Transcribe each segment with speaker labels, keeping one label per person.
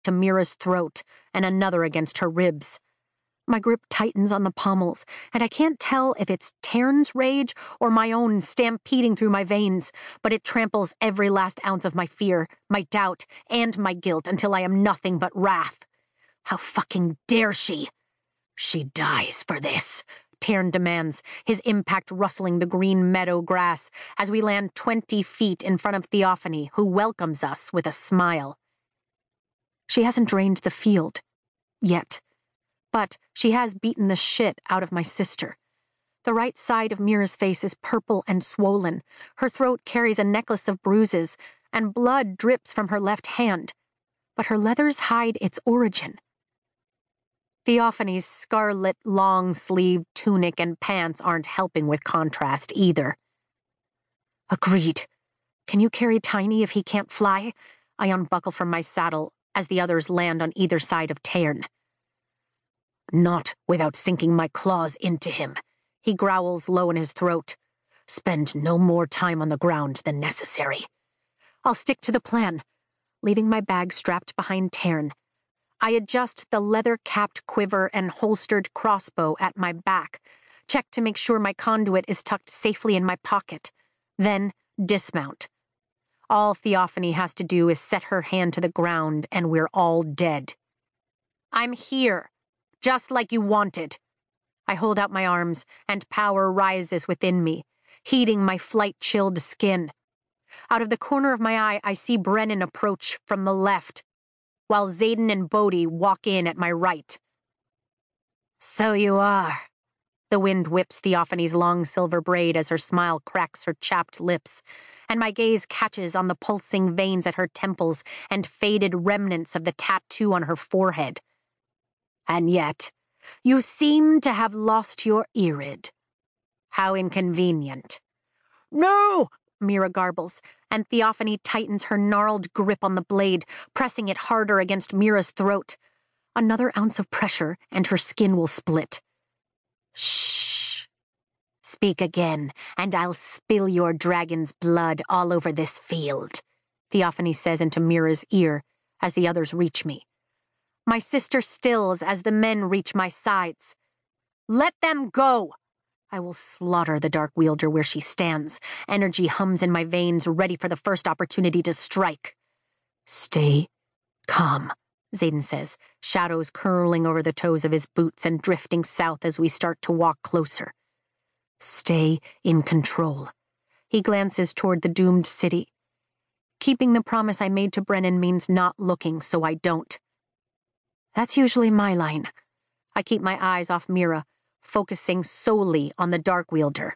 Speaker 1: to Mira's throat and another against her ribs. My grip tightens on the pommels, and I can't tell if it's Tairn's rage or my own stampeding through my veins, but it tramples every last ounce of my fear, my doubt, and my guilt until I am nothing but wrath. How fucking dare she? She dies for this, Tairn demands, his impact rustling the green meadow grass as we land 20 feet in front of Theophany, who welcomes us with a smile. She hasn't drained the field. Yet. But she has beaten the shit out of my sister. The right side of Mira's face is purple and swollen. Her throat carries a necklace of bruises, and blood drips from her left hand. But her leathers hide its origin. Theophany's scarlet long-sleeved tunic and pants aren't helping with contrast either. Agreed. Can you carry Tiny if he can't fly? I unbuckle from my saddle as the others land on either side of Tairn. Not without sinking my claws into him, he growls low in his throat. Spend no more time on the ground than necessary. I'll stick to the plan. Leaving my bag strapped behind Tairn, I adjust the leather-capped quiver and holstered crossbow at my back, check to make sure my conduit is tucked safely in my pocket, then dismount. All Theophany has to do is set her hand to the ground and we're all dead. I'm here. Just like you wanted. I hold out my arms, and power rises within me, heating my flight-chilled skin. Out of the corner of my eye, I see Brennan approach from the left, while Xaden and Bodhi walk in at my right. So you are. The wind whips Theophany's long silver braid as her smile cracks her chapped lips, and my gaze catches on the pulsing veins at her temples and faded remnants of the tattoo on her forehead. And yet, you seem to have lost your Irid. How inconvenient. No! Mira garbles, and Theophany tightens her gnarled grip on the blade, pressing it harder against Mira's throat. Another ounce of pressure, and her skin will split. Shh. Speak again, and I'll spill your dragon's blood all over this field, Theophany says into Mira's ear as the others reach me. My sister stills as the men reach my sides. Let them go! I will slaughter the Dark Wielder where she stands. Energy hums in my veins, ready for the first opportunity to strike. Stay calm, Xaden says, shadows curling over the toes of his boots and drifting south as we start to walk closer. Stay in control. He glances toward the doomed city. Keeping the promise I made to Brennan means not looking, so I don't. That's usually my line. I keep my eyes off Mira, focusing solely on the Dark Wielder.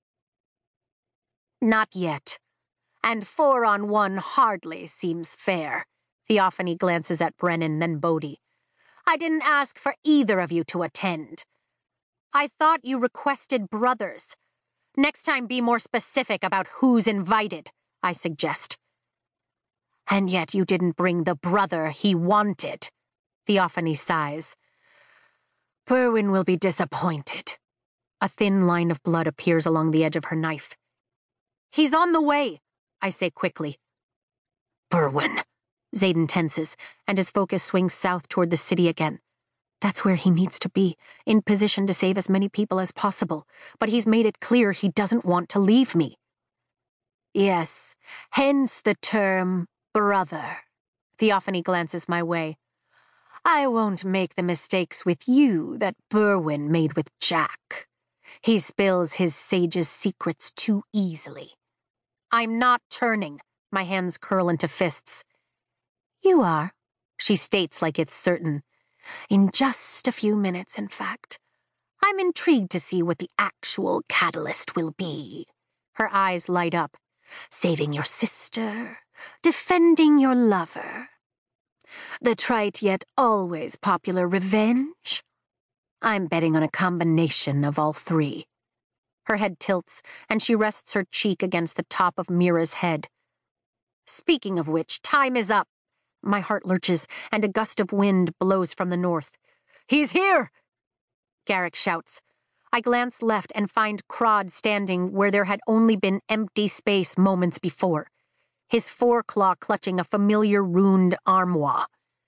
Speaker 1: Not yet. And 4-on-1 hardly seems fair. Theophany glances at Brennan, then Bodhi. I didn't ask for either of you to attend. I thought you requested brothers. Next time be more specific about who's invited, I suggest. And yet you didn't bring the brother he wanted. Theophany sighs. Berwin will be disappointed. A thin line of blood appears along the edge of her knife. He's on the way, I say quickly. Berwin. Xaden tenses, and his focus swings south toward the city again. That's where he needs to be, in position to save as many people as possible, but he's made it clear he doesn't want to leave me. Yes, hence the term brother. Theophany glances my way. I won't make the mistakes with you that Berwin made with Jack. He spills his sage's secrets too easily. I'm not turning. My hands curl into fists. You are, she states like it's certain. In just a few minutes, in fact. I'm intrigued to see what the actual catalyst will be. Her eyes light up. Saving your sister, defending your lover. The trite yet always popular revenge? I'm betting on a combination of all three. Her head tilts, and she rests her cheek against the top of Mira's head. Speaking of which, time is up. My heart lurches, and a gust of wind blows from the north. He's here! Garrick shouts. I glance left and find Crod standing where there had only been empty space moments before, his foreclaw clutching a familiar ruined armoire.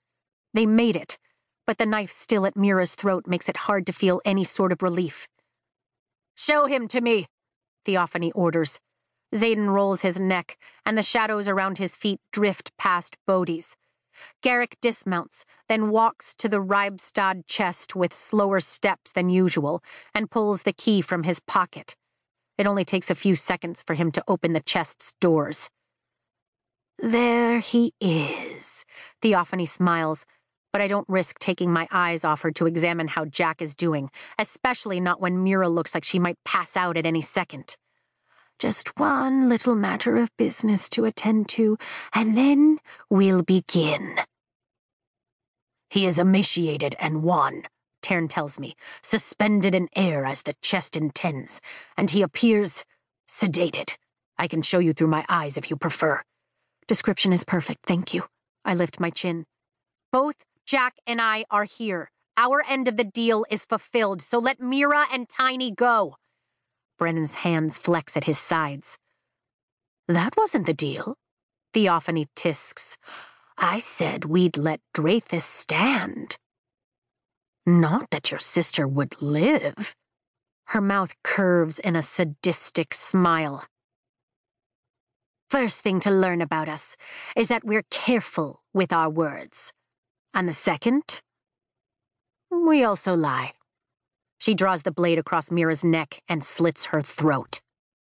Speaker 1: They made it, but the knife still at Mira's throat makes it hard to feel any sort of relief. "Show him to me," Theophany orders. Xaden rolls his neck, and the shadows around his feet drift past Bodhi's. Garrick dismounts, then walks to the Ribestad chest with slower steps than usual, and pulls the key from his pocket. It only takes a few seconds for him to open the chest's doors. "There he is," Theophany smiles, but I don't risk taking my eyes off her to examine how Jack is doing, especially not when Mira looks like she might pass out at any second. "Just one little matter of business to attend to, and then we'll begin." "He is emaciated and wan," Tern tells me, "suspended in air as the chest intends, and he appears sedated. I can show you through my eyes if you prefer." "Description is perfect, thank you." I lift my chin. "Both Jack and I are here. Our end of the deal is fulfilled, so let Mira and Tiny go." Brennan's hands flex at his sides. "That wasn't the deal," Theophany tisks. "I said we'd let Drathus stand. Not that your sister would live." Her mouth curves in a sadistic smile. "First thing to learn about us is that we're careful with our words. And the second, we also lie." She draws the blade across Mira's neck and slits her throat.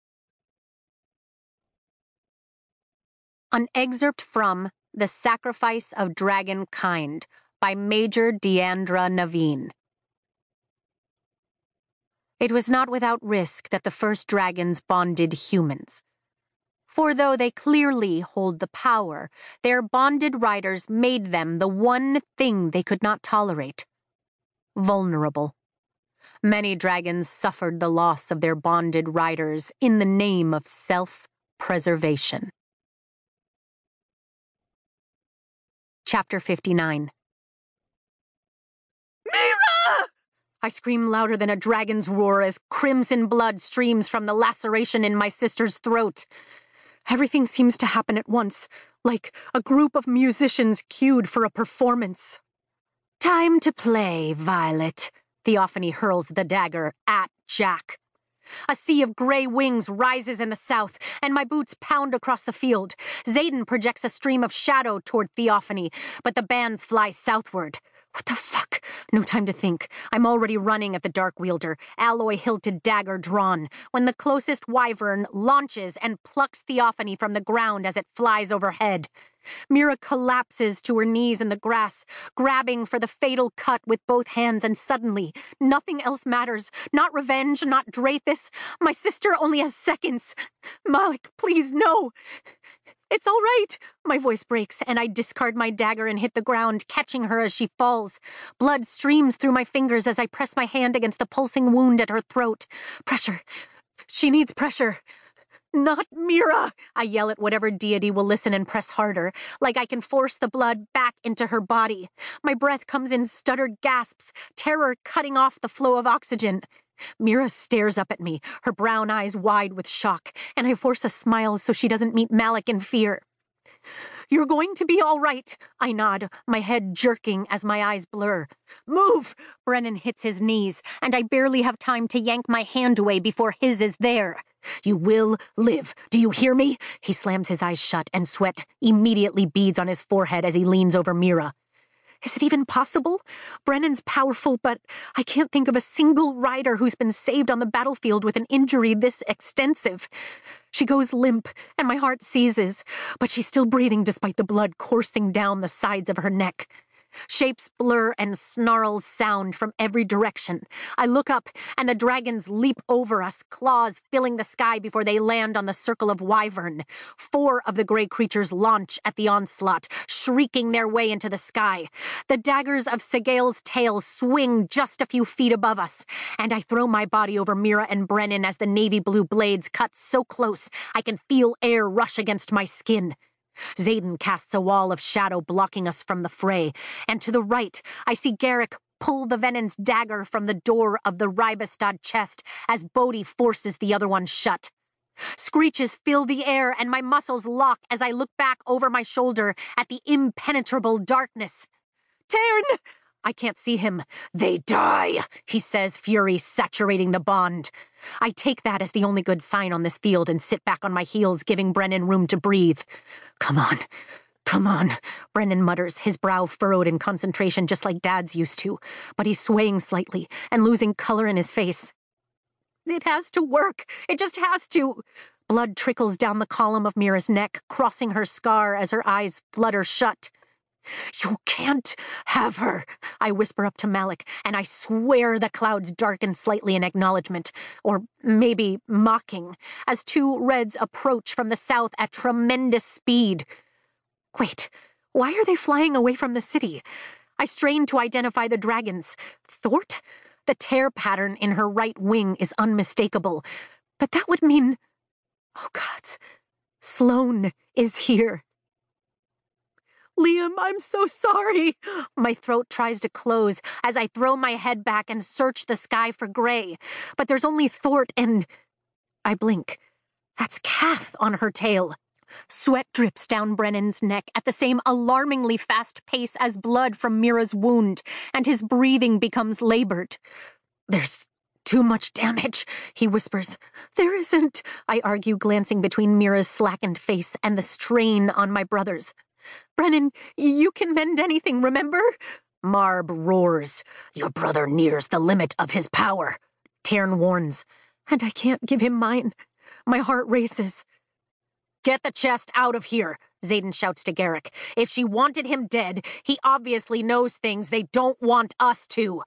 Speaker 1: An excerpt from The Sacrifice of Dragon Kind by Major Deandra Naveen. It was not without risk that the first dragons bonded humans. For though they clearly hold the power, their bonded riders made them the one thing they could not tolerate: vulnerable. Many dragons suffered the loss of their bonded riders in the name of self-preservation. Chapter 59. "Mira!" I scream louder than a dragon's roar as crimson blood streams from the laceration in my sister's throat. Everything seems to happen at once, like a group of musicians cued for a performance. "Time to play, Violet." Theophany hurls the dagger at Jack. A sea of gray wings rises in the south, and my boots pound across the field. Xaden projects a stream of shadow toward Theophany, but the bands fly southward. What the fuck? No time to think. I'm already running at the Dark Wielder, alloy-hilted dagger drawn, when the closest wyvern launches and plucks Theophany from the ground as it flies overhead. Mira collapses to her knees in the grass, grabbing for the fatal cut with both hands, and suddenly, nothing else matters. Not revenge, not Drathus. My sister only has seconds. "Malik, please, no." "It's all right." My voice breaks, and I discard my dagger and hit the ground, catching her as she falls. Blood streams through my fingers as I press my hand against the pulsing wound at her throat. Pressure. She needs pressure. "Not Mira!" I yell at whatever deity will listen and press harder, like I can force the blood back into her body. My breath comes in stuttered gasps, terror cutting off the flow of oxygen. Mira stares up at me, her brown eyes wide with shock, and I force a smile so she doesn't meet Malik in fear. "You're going to be all right," I nod, my head jerking as my eyes blur. "Move!" Brennan hits his knees, and I barely have time to yank my hand away before his is there. "You will live. Do you hear me?" He slams his eyes shut, and sweat immediately beads on his forehead as he leans over Mira. Is it even possible? Brennan's powerful, but I can't think of a single rider who's been saved on the battlefield with an injury this extensive. She goes limp, and my heart seizes, but she's still breathing despite the blood coursing down the sides of her neck. Shapes blur and snarls sound from every direction. I look up, and the dragons leap over us, claws filling the sky before they land on the circle of wyvern. 4 of the gray creatures launch at the onslaught, shrieking their way into the sky. The daggers of Segale's tail swing just a few feet above us, and I throw my body over Mira and Brennan as the navy blue blades cut so close I can feel air rush against my skin. Xaden casts a wall of shadow blocking us from the fray, and to the right, I see Garrick pull the Venon's dagger from the door of the Ribestad chest as Bodhi forces the other one shut. Screeches fill the air, and my muscles lock as I look back over my shoulder at the impenetrable darkness. Tairn! I can't see him. They die, he says, fury saturating the bond. I take that as the only good sign on this field and sit back on my heels, giving Brennan room to breathe. Come on. Come on, Brennan mutters, his brow furrowed in concentration just like Dad's used to, but he's swaying slightly and losing color in his face. It has to work. It just has to. Blood trickles down the column of Mira's neck, crossing her scar as her eyes flutter shut. You can't have her, I whisper up to Malik, and I swear the clouds darken slightly in acknowledgement, or maybe mocking, as two reds approach from the south at tremendous speed. Wait, why are they flying away from the city? I strain to identify the dragons. Thort? The tear pattern in her right wing is unmistakable, but that would mean... Oh, gods, Sloane is here. Liam, I'm so sorry. My throat tries to close as I throw my head back and search the sky for Gray, but there's only Thort and... I blink. That's Kath on her tail. Sweat drips down Brennan's neck at the same alarmingly fast pace as blood from Mira's wound, and his breathing becomes labored. There's too much damage, he whispers. There isn't, I argue, glancing between Mira's slackened face and the strain on my brother's. Brennan, you can mend anything, remember? Marb roars. Your brother nears the limit of his power, Tairn warns. And I can't give him mine. My heart races. Get the chest out of here, Xaden shouts to Garrick. If she wanted him dead, he obviously knows things they don't want us to.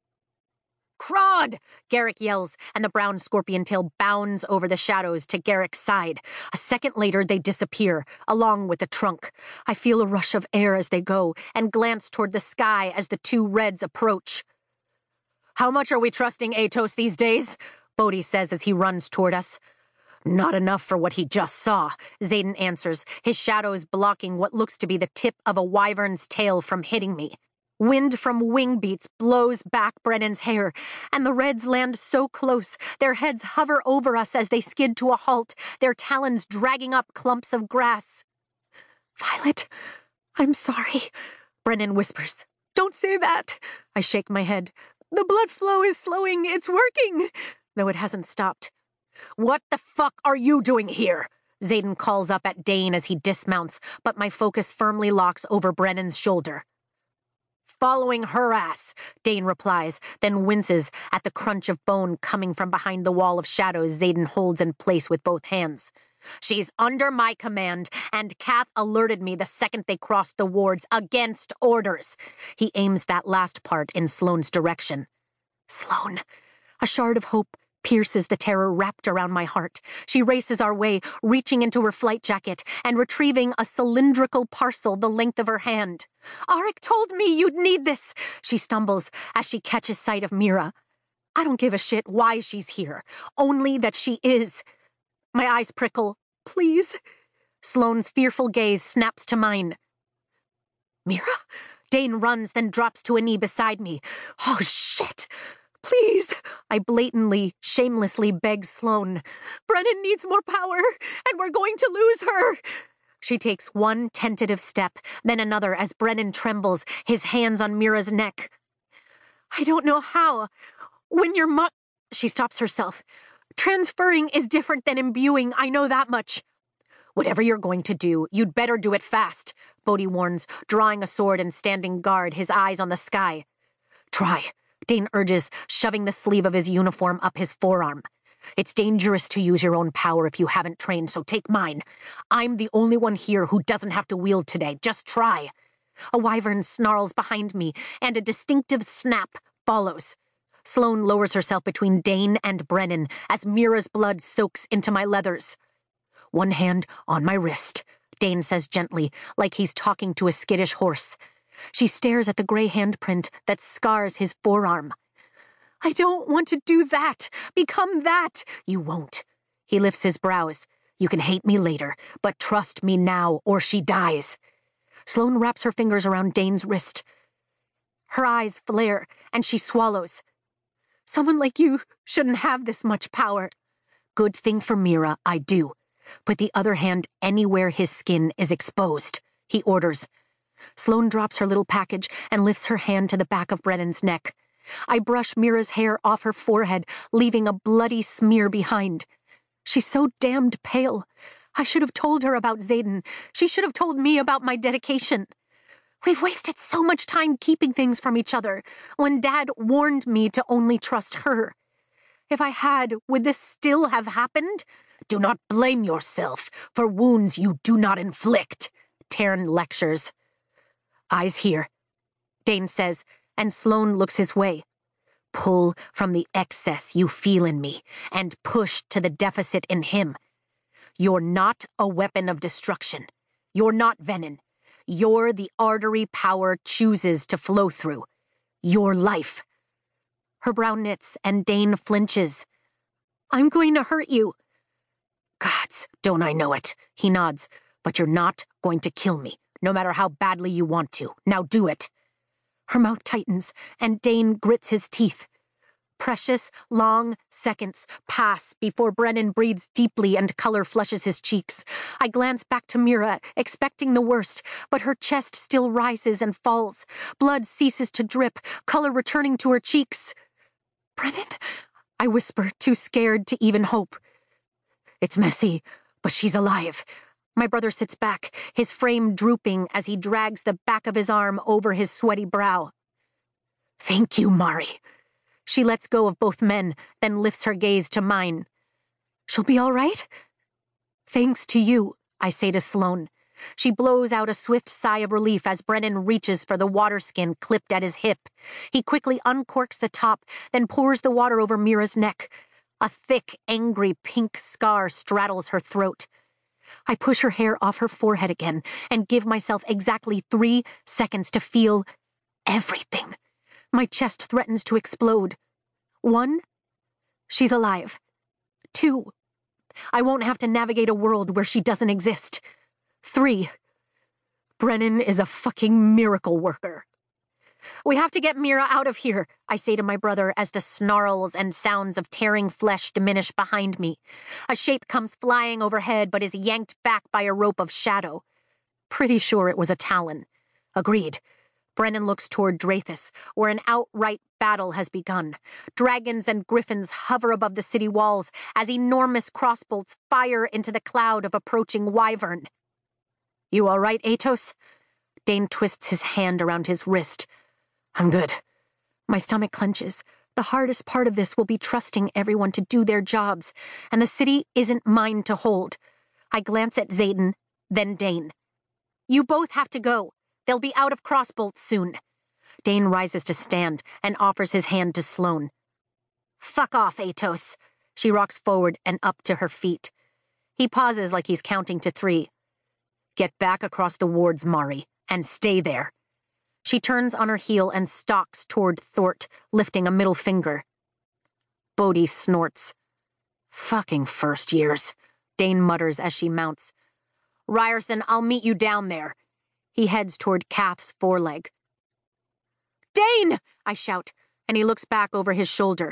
Speaker 1: Crod! Garrick yells, and the brown scorpion tail bounds over the shadows to Garrick's side. A second later, they disappear, along with the trunk. I feel a rush of air as they go, and glance toward the sky as the two reds approach. How much are we trusting Atos these days? Bodhi says as he runs toward us. Not enough for what he just saw, Xaden answers, his shadows blocking what looks to be the tip of a wyvern's tail from hitting me. Wind from wing beats blows back Brennan's hair, and the reds land so close, their heads hover over us as they skid to a halt, their talons dragging up clumps of grass. Violet, I'm sorry, Brennan whispers. Don't say that. I shake my head. The blood flow is slowing. It's working. Though it hasn't stopped. What the fuck are you doing here? Xaden calls up at Dane as he dismounts, but my focus firmly locks over Brennan's shoulder. Following her ass, Dane replies, then winces at the crunch of bone coming from behind the wall of shadows Xaden holds in place with both hands. She's under my command, and Kath alerted me the second they crossed the wards against orders. He aims that last part in Sloane's direction. Sloane, a shard of hope pierces the terror wrapped around my heart. She races our way, reaching into her flight jacket and retrieving a cylindrical parcel the length of her hand. Arik told me you'd need this, she stumbles as she catches sight of Mira. I don't give a shit why she's here, only that she is. My eyes prickle. Please? Sloane's fearful gaze snaps to mine. Mira? Dane runs, then drops to a knee beside me. Oh, shit! Please, I blatantly, shamelessly beg Sloane. Brennan needs more power, and we're going to lose her. She takes one tentative step, then another as Brennan trembles, his hands on Mira's neck. I don't know how. When you're She stops herself. Transferring is different than imbuing, I know that much. Whatever you're going to do, you'd better do it fast, Bodhi warns, drawing a sword and standing guard, his eyes on the sky. Try, Dane urges, shoving the sleeve of his uniform up his forearm. It's dangerous to use your own power if you haven't trained, so take mine. I'm the only one here who doesn't have to wield today. Just try. A wyvern snarls behind me, and a distinctive snap follows. Sloane lowers herself between Dane and Brennan as Mira's blood soaks into my leathers. One hand on my wrist, Dane says gently, like he's talking to a skittish horse. She stares at the gray handprint that scars his forearm. I don't want to do that. Become that. You won't. He lifts his brows. You can hate me later, but trust me now or she dies. Sloane wraps her fingers around Dane's wrist. Her eyes flare, and she swallows. Someone like you shouldn't have this much power. Good thing for Mira, I do. Put the other hand anywhere his skin is exposed, he orders. Sloane drops her little package and lifts her hand to the back of Brennan's neck. I brush Mira's hair off her forehead, leaving a bloody smear behind. She's so damned pale. I should have told her about Xaden. She should have told me about my dedication. We've wasted so much time keeping things from each other, when Dad warned me to only trust her. If I had, would this still have happened? Do not blame yourself for wounds you do not inflict, Taryn lectures. Eyes here, Dane says, and Sloane looks his way. Pull from the excess you feel in me, and push to the deficit in him. You're not a weapon of destruction. You're not venom. You're the artery power chooses to flow through. Your life. Her brow knits, and Dane flinches. I'm going to hurt you. Gods, don't I know it, he nods. But you're not going to kill me, no matter how badly you want to. Now do it. Her mouth tightens, and Dane grits his teeth. Precious, long seconds pass before Brennan breathes deeply and color flushes his cheeks. I glance back to Mira, expecting the worst, but her chest still rises and falls. Blood ceases to drip, color returning to her cheeks. Brennan? I whisper, too scared to even hope. It's messy, but she's alive. My brother sits back, his frame drooping as he drags the back of his arm over his sweaty brow. Thank you, Mari. She lets go of both men, then lifts her gaze to mine. She'll be all right? Thanks to you, I say to Sloane. She blows out a swift sigh of relief as Brennan reaches for the water skin clipped at his hip. He quickly uncorks the top, then pours the water over Mira's neck. A thick, angry pink scar straddles her throat. I push her hair off her forehead again and give myself exactly 3 seconds to feel everything. My chest threatens to explode. 1, she's alive. 2, I won't have to navigate a world where she doesn't exist. 3, Brennan is a fucking miracle worker. We have to get Mira out of here, I say to my brother as the snarls and sounds of tearing flesh diminish behind me. A shape comes flying overhead but is yanked back by a rope of shadow. Pretty sure it was a Talon. Agreed. Brennan looks toward Drathis, where an outright battle has begun. Dragons and griffins hover above the city walls as enormous crossbolts fire into the cloud of approaching wyvern. You all right, Atos? Dane twists his hand around his wrist. I'm good. My stomach clenches. The hardest part of this will be trusting everyone to do their jobs, and the city isn't mine to hold. I glance at Xaden, then Dane. You both have to go. They'll be out of crossbolts soon. Dane rises to stand and offers his hand to Sloane. Fuck off, Atos. She rocks forward and up to her feet. He pauses like he's counting to 3. Get back across the wards, Mari, and stay there. She turns on her heel and stalks toward Thort, lifting a middle finger. Bodhi snorts. Fucking first years, Dane mutters as she mounts. Ryerson, I'll meet you down there. He heads toward Kath's foreleg. Dane! I shout, and he looks back over his shoulder.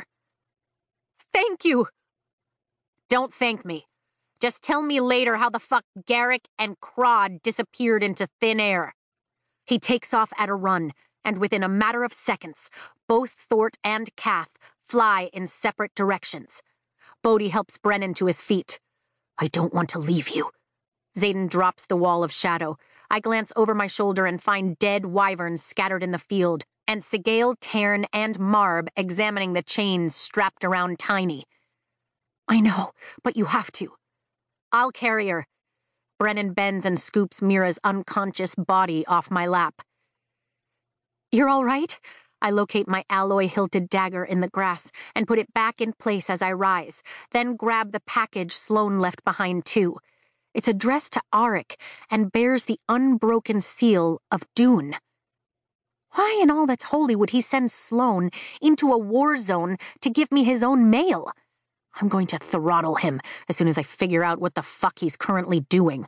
Speaker 1: Thank you! Don't thank me. Just tell me later how the fuck Garrick and Crod disappeared into thin air. He takes off at a run, and within a matter of seconds, both Thort and Kath fly in separate directions. Bodhi helps Brennan to his feet. I don't want to leave you. Xaden drops the wall of shadow. I glance over my shoulder and find dead wyverns scattered in the field, and Sigale, Tarn, and Marb examining the chains strapped around Tiny. I know, but you have to. I'll carry her. Brennan bends and scoops Mira's unconscious body off my lap. You're all right? I locate my alloy-hilted dagger in the grass and put it back in place as I rise, then grab the package Sloane left behind too. It's addressed to Arik and bears the unbroken seal of Dune. Why in all that's holy would he send Sloane into a war zone to give me his own mail? I'm going to throttle him as soon as I figure out what the fuck he's currently doing.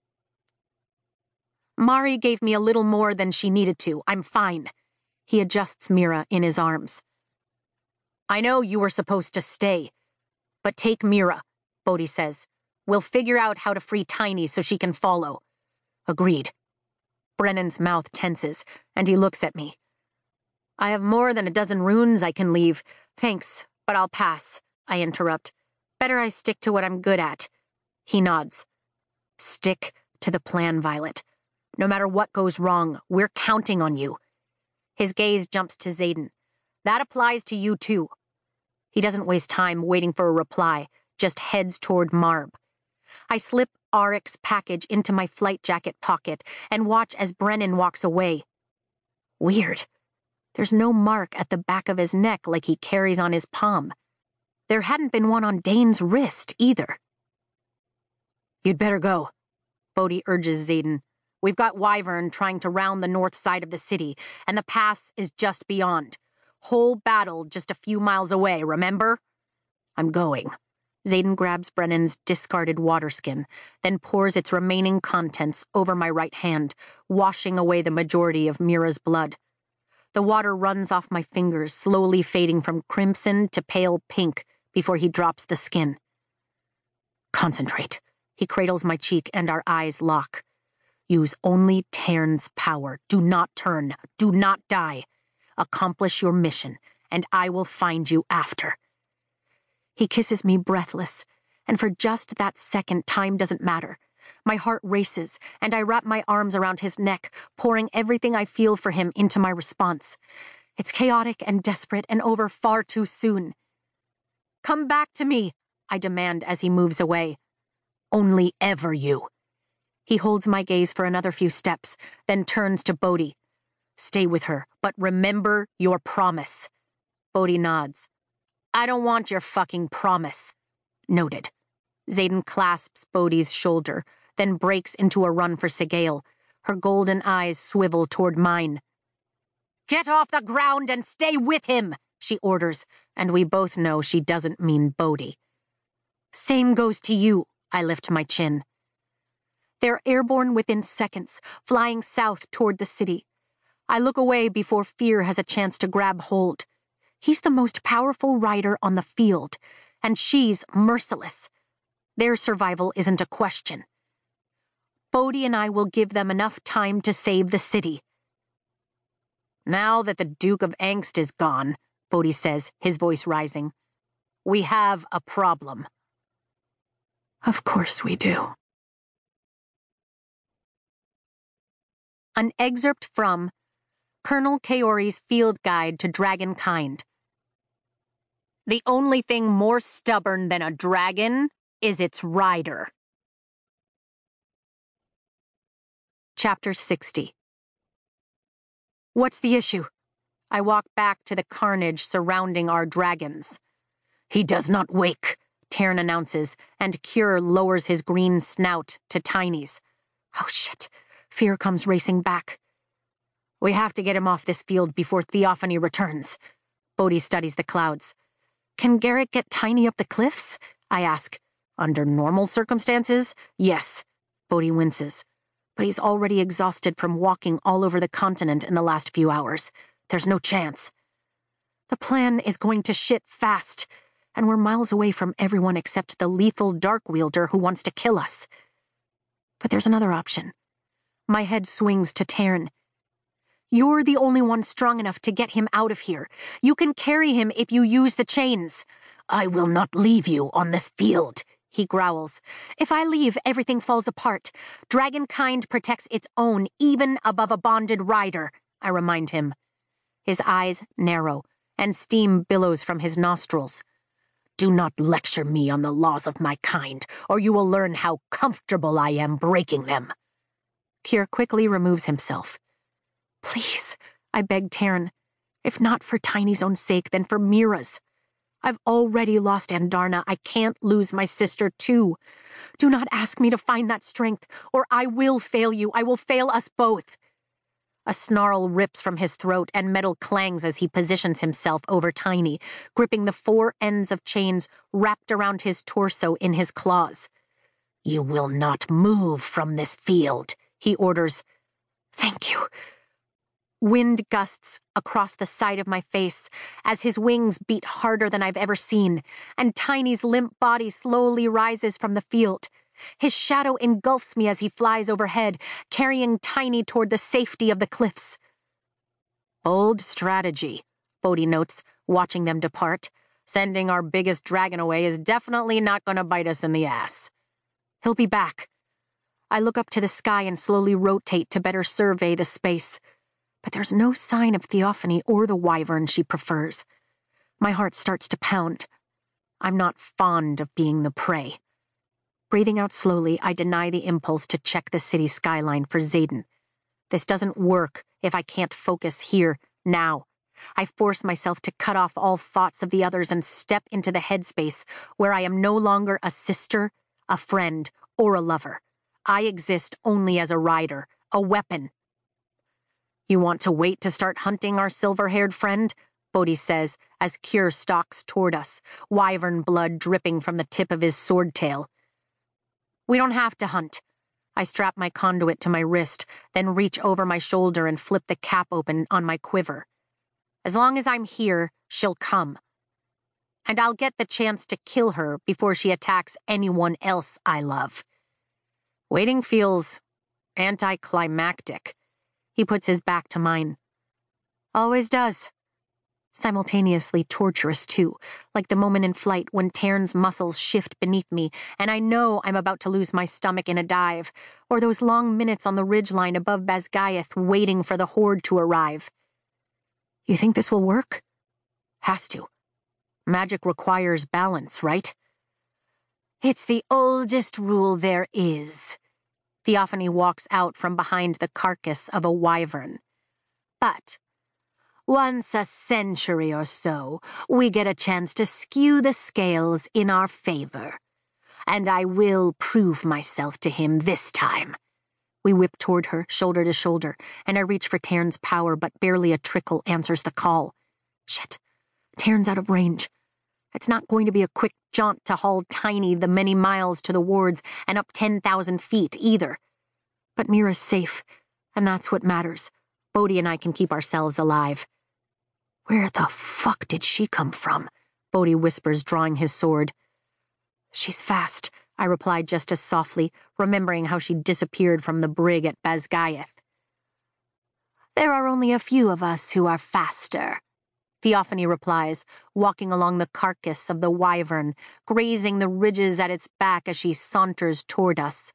Speaker 1: Mari gave me a little more than she needed to. I'm fine. He adjusts Mira in his arms. I know you were supposed to stay, but take Mira, Bodhi says. We'll figure out how to free Tiny so she can follow. Agreed. Brennan's mouth tenses, and he looks at me. I have more than a dozen runes I can leave. Thanks, but I'll pass, I interrupt. Better I stick to what I'm good at. He nods. Stick to the plan, Violet. No matter what goes wrong, we're counting on you. His gaze jumps to Xaden. That applies to you too. He doesn't waste time waiting for a reply, just heads toward Marb. I slip Arik's package into my flight jacket pocket and watch as Brennan walks away. Weird. There's no mark at the back of his neck like he carries on his palm. There hadn't been one on Dane's wrist, either. You'd better go, Bodhi urges Xaden. We've got Wyvern trying to round the north side of the city, and the pass is just beyond. Whole battle just a few miles away, remember? I'm going. Xaden grabs Brennan's discarded water skin, then pours its remaining contents over my right hand, washing away the majority of Mira's blood. The water runs off my fingers, slowly fading from crimson to pale pink before he drops the skin. Concentrate. He cradles my cheek and our eyes lock. Use only Tairn's power. Do not turn. Do not die. Accomplish your mission, and I will find you after. He kisses me breathless, and for just that second, time doesn't matter. My heart races, and I wrap my arms around his neck, pouring everything I feel for him into my response. It's chaotic and desperate and over far too soon. Come back to me, I demand as he moves away. Only ever you. He holds my gaze for another few steps, then turns to Bodhi. Stay with her, but remember your promise. Bodhi nods. I don't want your fucking promise. Noted. Xaden clasps Bodhi's shoulder, then breaks into a run for Sigale. Her golden eyes swivel toward mine. Get off the ground and stay with him, she orders, and we both know she doesn't mean Bodhi. Same goes to you, I lift my chin. They're airborne within seconds, flying south toward the city. I look away before fear has a chance to grab hold. He's the most powerful rider on the field, and she's merciless. Their survival isn't a question. Bodhi and I will give them enough time to save the city. Now that the Duke of Angst is gone, Bodhi says, his voice rising, we have a problem. Of course we do. An excerpt from Colonel Kaori's Field Guide to Dragonkind. The only thing more stubborn than a dragon is its rider. Chapter 60. What's the issue? I walk back to the carnage surrounding our dragons. He does not wake, Tairn announces, and Cure lowers his green snout to Tiny's. Oh shit, fear comes racing back. We have to get him off this field before Theophany returns. Bodhi studies the clouds. Can Garrett get Tiny up the cliffs? I ask. Under normal circumstances, yes. Bodhi winces. But he's already exhausted from walking all over the continent in the last few hours. There's no chance. The plan is going to shit fast, and we're miles away from everyone except the lethal Darkwielder who wants to kill us. But there's another option. My head swings to Tairn. You're the only one strong enough to get him out of here. You can carry him if you use the chains. I will not leave you on this field, he growls. If I leave, everything falls apart. Dragonkind protects its own, even above a bonded rider, I remind him. His eyes narrow, and steam billows from his nostrils. Do not lecture me on the laws of my kind, or you will learn how comfortable I am breaking them. Cure quickly removes himself. Please, I beg Tairn. If not for Tiny's own sake, then for Mira's. I've already lost Andarna. I can't lose my sister, too. Do not ask me to find that strength, or I will fail you. I will fail us both. A snarl rips from his throat, and metal clangs as he positions himself over Tiny, gripping the 4 ends of chains wrapped around his torso in his claws. You will not move from this field, he orders. Thank you. Wind gusts across the side of my face as his wings beat harder than I've ever seen, and Tiny's limp body slowly rises from the field. His shadow engulfs me as he flies overhead, carrying Tiny toward the safety of the cliffs. Bold strategy, Bodhi notes, watching them depart. Sending our biggest dragon away is definitely not going to bite us in the ass. He'll be back. I look up to the sky and slowly rotate to better survey the space. But there's no sign of Theophany or the wyvern she prefers. My heart starts to pound. I'm not fond of being the prey. Breathing out slowly, I deny the impulse to check the city skyline for Xaden. This doesn't work if I can't focus here, now. I force myself to cut off all thoughts of the others and step into the headspace where I am no longer a sister, a friend, or a lover. I exist only as a rider, a weapon. You want to wait to start hunting our silver-haired friend? Bodhi says as Cure stalks toward us, wyvern blood dripping from the tip of his sword tail. We don't have to hunt. I strap my conduit to my wrist, then reach over my shoulder and flip the cap open on my quiver. As long as I'm here, she'll come. And I'll get the chance to kill her before she attacks anyone else I love. Waiting feels anticlimactic. He puts his back to mine. Always does. Simultaneously torturous, too, like the moment in flight when Tairn's muscles shift beneath me and I know I'm about to lose my stomach in a dive, or those long minutes on the ridgeline above Basgiath waiting for the horde to arrive. You think this will work? Has to. Magic requires balance, right? It's the oldest rule there is. Theophany walks out from behind the carcass of a wyvern. But once a century or so, we get a chance to skew the scales in our favor. And I will prove myself to him this time. We whip toward her, shoulder to shoulder, and I reach for Tairn's power, but barely a trickle answers the call. Shit. Tairn's out of range. It's not going to be a quick jaunt to haul Tiny the many miles to the wards and up 10,000 feet, either. But Mira's safe, and that's what matters. Bodhi and I can keep ourselves alive. Where the fuck did she come from? Bodhi whispers, drawing his sword. She's fast, I replied just as softly, remembering how she disappeared from the brig at Basgiath. There are only a few of us who are faster, Theophany replies, walking along the carcass of the wyvern, grazing the ridges at its back as she saunters toward us.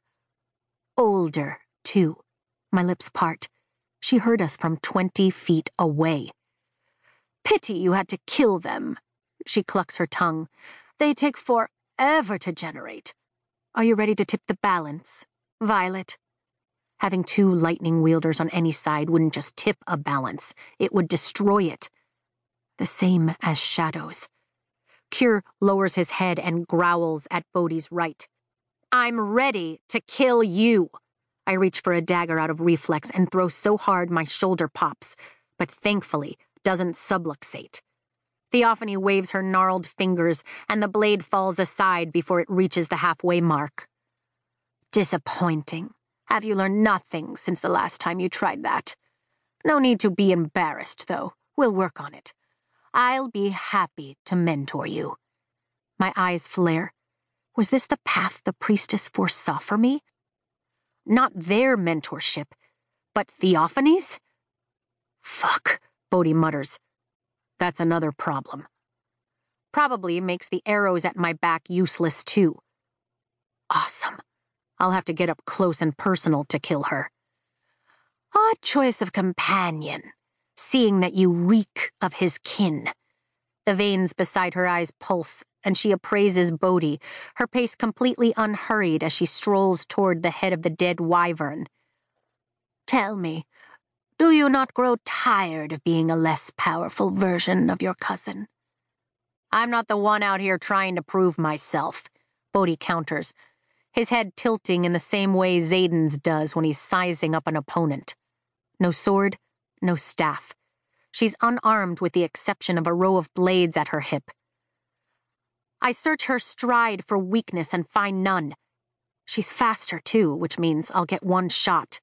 Speaker 1: Older, too. My lips part. She heard us from 20 feet away. Pity you had to kill them. She clucks her tongue. They take forever to generate. Are you ready to tip the balance, Violet? Having two lightning wielders on any side wouldn't just tip a balance. It would destroy it. The same as shadows. Cure lowers his head and growls at Bodhi's right. I'm ready to kill you. I reach for a dagger out of reflex and throw so hard my shoulder pops, but thankfully doesn't subluxate. Theophany waves her gnarled fingers, and the blade falls aside before it reaches the halfway mark. Disappointing. Have you learned nothing since the last time you tried that? No need to be embarrassed, though. We'll work on it. I'll be happy to mentor you. My eyes flare. Was this the path the priestess foresaw for me? Not their mentorship, but Theophany's? Fuck, Bodhi mutters. That's another problem. Probably makes the arrows at my back useless, too. Awesome. I'll have to get up close and personal to kill her. Odd choice of companion, seeing that you reek of his kin. The veins beside her eyes pulse, and she appraises Bodhi, her pace completely unhurried as she strolls toward the head of the dead wyvern. Tell me, do you not grow tired of being a less powerful version of your cousin? I'm not the one out here trying to prove myself, Bodhi counters, his head tilting in the same way Xaden's does when he's sizing up an opponent. No sword, no staff. She's unarmed with the exception of a row of blades at her hip. I search her stride for weakness and find none. She's faster, too, which means I'll get one shot.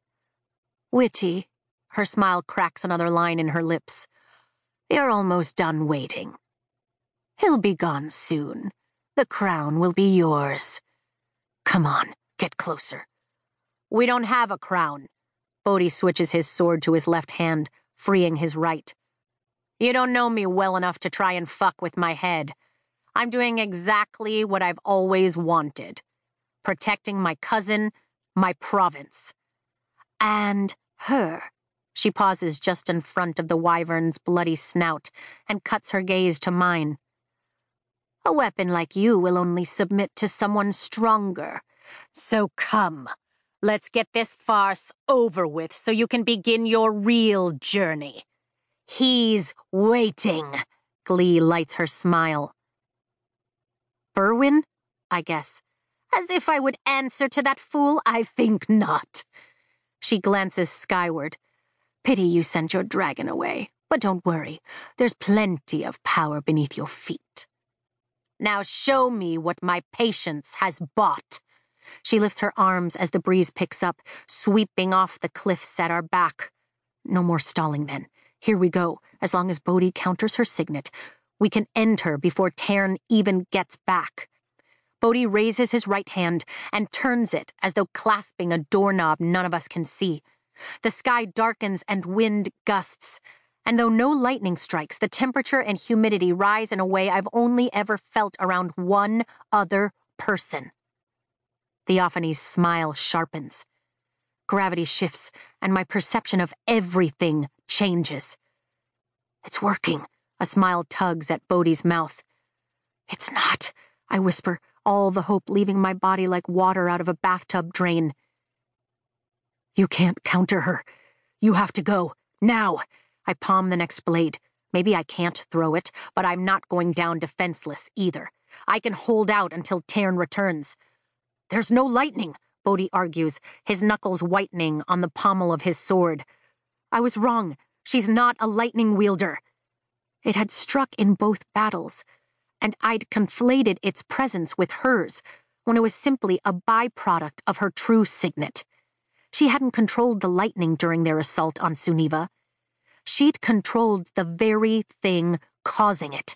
Speaker 1: Witty, her smile cracks another line in her lips. You're almost done waiting. He'll be gone soon. The crown will be yours. Come on, get closer. We don't have a crown. Bodhi switches his sword to his left hand, freeing his right. You don't know me well enough to try and fuck with my head. I'm doing exactly what I've always wanted. Protecting my cousin, my province. And her. She pauses just in front of the wyvern's bloody snout and cuts her gaze to mine. A weapon like you will only submit to someone stronger. So come, let's get this farce over with so you can begin your real journey. He's waiting. Glee lights her smile. Berwin? I guess. As if I would answer to that fool, I think not. She glances skyward. Pity you sent your dragon away, but don't worry. There's plenty of power beneath your feet. Now show me what my patience has bought. She lifts her arms as the breeze picks up, sweeping off the cliffs at our back. No more stalling then. Here we go. As long as Bodhi counters her signet, we can end her before Tairn even gets back. Bodhi raises his right hand and turns it as though clasping a doorknob none of us can see. The sky darkens and wind gusts, and though no lightning strikes, the temperature and humidity rise in a way I've only ever felt around one other person. Theophanie's smile sharpens. Gravity shifts, and my perception of everything changes. It's working. A smile tugs at Bodhi's mouth. It's not, I whisper, all the hope leaving my body like water out of a bathtub drain. You can't counter her. You have to go. Now. I palm the next blade. Maybe I can't throw it, but I'm not going down defenseless either. I can hold out until Tairn returns. There's no lightning, Bodhi argues, his knuckles whitening on the pommel of his sword. I was wrong. She's not a lightning wielder. It had struck in both battles, and I'd conflated its presence with hers when it was simply a byproduct of her true signet. She hadn't controlled the lightning during their assault on Suniva. She'd controlled the very thing causing it.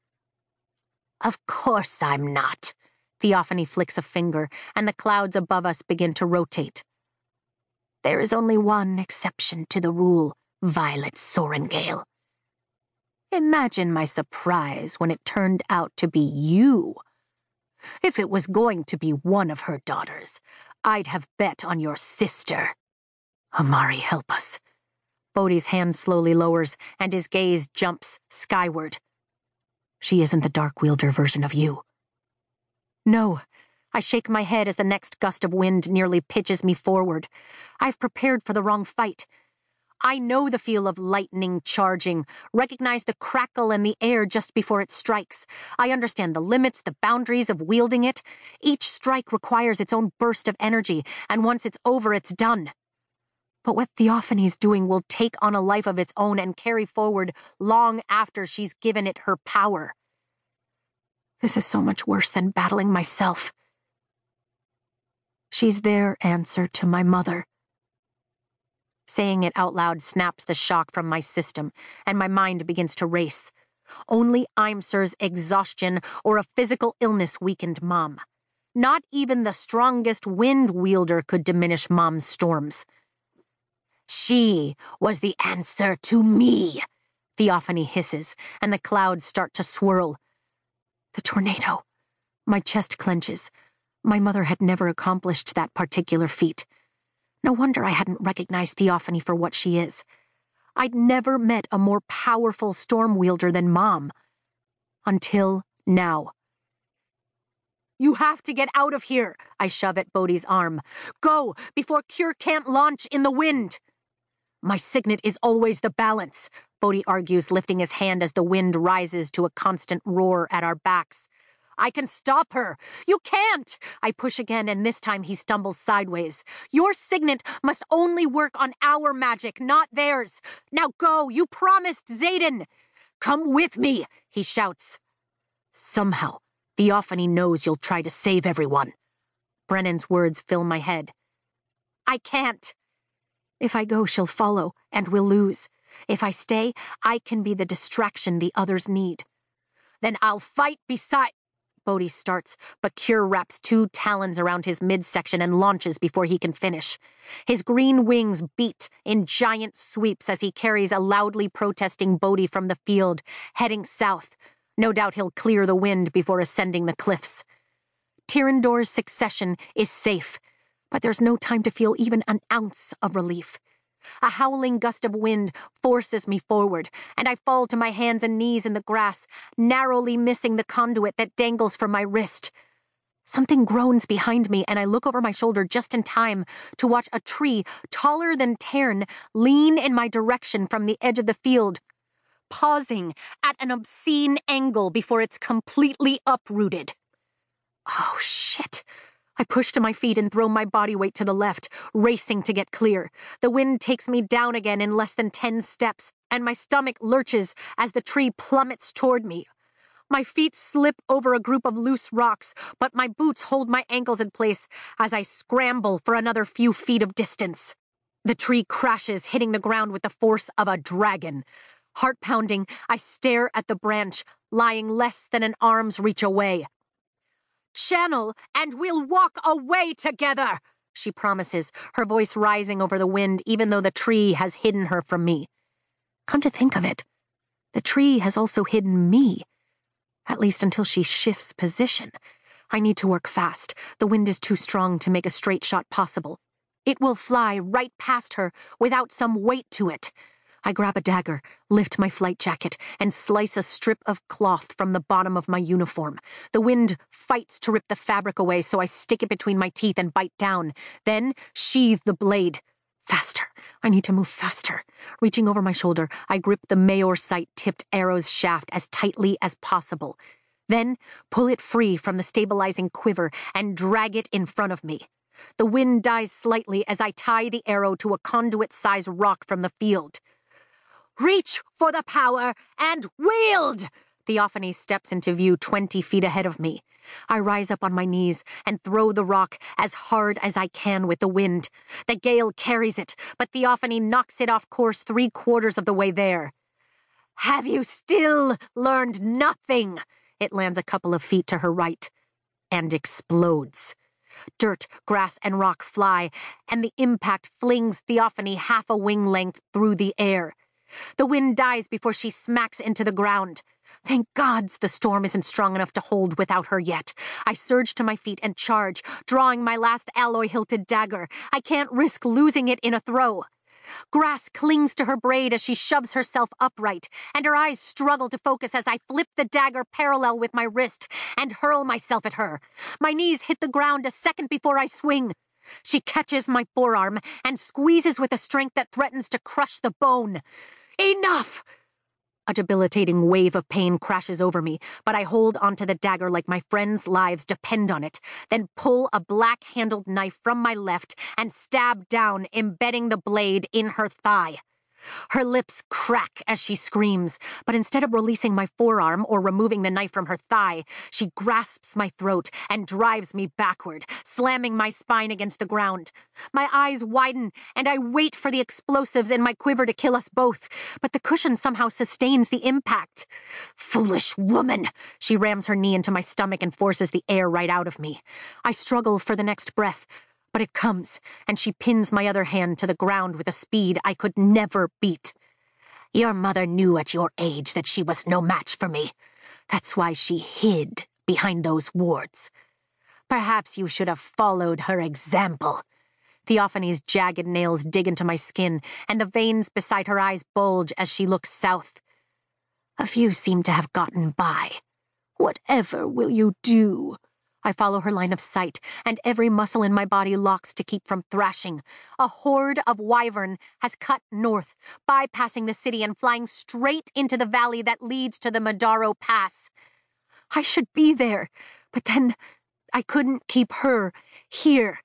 Speaker 1: Of course I'm not. Theophany flicks a finger, and the clouds above us begin to rotate. There is only one exception to the rule, Violet Sorengale. Imagine my surprise when it turned out to be you. If it was going to be one of her daughters, I'd have bet on your sister. Amari, help us. Bodhi's hand slowly lowers, and his gaze jumps skyward. She isn't the Dark Wielder version of you. No. I shake my head as the next gust of wind nearly pitches me forward. I've prepared for the wrong fight. I know the feel of lightning charging, recognize the crackle in the air just before it strikes. I understand the limits, the boundaries of wielding it. Each strike requires its own burst of energy, and once it's over, it's done. But what Theophany's doing will take on a life of its own and carry forward long after she's given it her power. This is so much worse than battling myself. She's their answer to my mother. Saying it out loud snaps the shock from my system, and my mind begins to race. Only Imser's exhaustion or a physical illness weakened Mom. Not even the strongest wind wielder could diminish Mom's storms. She was the answer to me, Theophany hisses, and the clouds start to swirl. The tornado. My chest clenches. My mother had never accomplished that particular feat. No wonder I hadn't recognized Theophany for what she is. I'd never met a more powerful storm wielder than Mom. Until now. You have to get out of here, I shove at Bodhi's arm. Go, before Cure can't launch in the wind. My signet is always the balance, Bodhi argues, lifting his hand as the wind rises to a constant roar at our backs. I can stop her. You can't. I push again, and this time he stumbles sideways. Your signet must only work on our magic, not theirs. Now go. You promised Xaden. Come with me, he shouts. Somehow, Theophany knows you'll try to save everyone. Brennan's words fill my head. I can't. If I go, she'll follow, and we'll lose. If I stay, I can be the distraction the others need. Then I'll fight beside... Bodhi starts, but Cure wraps 2 talons around his midsection and launches before he can finish. His green wings beat in giant sweeps as he carries a loudly protesting Bodhi from the field, heading south. No doubt he'll clear the wind before ascending the cliffs. Tyrrendor's succession is safe, but there's no time to feel even an ounce of relief. A howling gust of wind forces me forward, and I fall to my hands and knees in the grass, narrowly missing the conduit that dangles from my wrist. Something groans behind me, and I look over my shoulder just in time to watch a tree taller than Tern lean in my direction from the edge of the field, pausing at an obscene angle before it's completely uprooted. Oh, shit. I push to my feet and throw my body weight to the left, racing to get clear. The wind takes me down again in less than 10 steps, and my stomach lurches as the tree plummets toward me. My feet slip over a group of loose rocks, but my boots hold my ankles in place as I scramble for another few feet of distance. The tree crashes, hitting the ground with the force of a dragon. Heart-pounding, I stare at the branch, lying less than an arm's reach away. "Channel, and we'll walk away together," she promises, her voice rising over the wind even though the tree has hidden her from me. Come to think of it, the tree has also hidden me. At least until she shifts position. I need to work fast. The wind is too strong to make a straight shot possible. It will fly right past her without some weight to it. I grab a dagger, lift my flight jacket, and slice a strip of cloth from the bottom of my uniform. The wind fights to rip the fabric away, so I stick it between my teeth and bite down, then sheathe the blade. Faster. I need to move faster. Reaching over my shoulder, I grip the Mayor sight-tipped arrow's shaft as tightly as possible. Then pull it free from the stabilizing quiver and drag it in front of me. The wind dies slightly as I tie the arrow to a conduit-sized rock from the field. "Reach for the power and wield!" Theophany steps into view 20 feet ahead of me. I rise up on my knees and throw the rock as hard as I can with the wind. The gale carries it, but Theophany knocks it off course 3/4 of the way there. "Have you still learned nothing?" It lands a couple of feet to her right and explodes. Dirt, grass, and rock fly, and the impact flings Theophany half a wing length through the air. The wind dies before she smacks into the ground. Thank gods the storm isn't strong enough to hold without her yet. I surge to my feet and charge, drawing my last alloy-hilted dagger. I can't risk losing it in a throw. Grass clings to her braid as she shoves herself upright, and her eyes struggle to focus as I flip the dagger parallel with my wrist and hurl myself at her. My knees hit the ground a second before I swing. She catches my forearm and squeezes with a strength that threatens to crush the bone. "Enough!" A debilitating wave of pain crashes over me, but I hold onto the dagger like my friends' lives depend on it, then pull a black-handled knife from my left and stab down, embedding the blade in her thigh. Her lips crack as she screams, but instead of releasing my forearm or removing the knife from her thigh, she grasps my throat and drives me backward, slamming my spine against the ground. My eyes widen, and I wait for the explosives in my quiver to kill us both, but the cushion somehow sustains the impact. "Foolish woman!" She rams her knee into my stomach and forces the air right out of me. I struggle for the next breath, but it comes, and she pins my other hand to the ground with a speed I could never beat. "Your mother knew at your age that she was no match for me. That's why she hid behind those wards. Perhaps you should have followed her example." Theophany's jagged nails dig into my skin, and the veins beside her eyes bulge as she looks south. "A few seem to have gotten by. Whatever will you do?" I follow her line of sight, and every muscle in my body locks to keep from thrashing. A horde of wyvern has cut north, bypassing the city and flying straight into the valley that leads to the Madaro Pass. I should be there, but then I couldn't keep her here.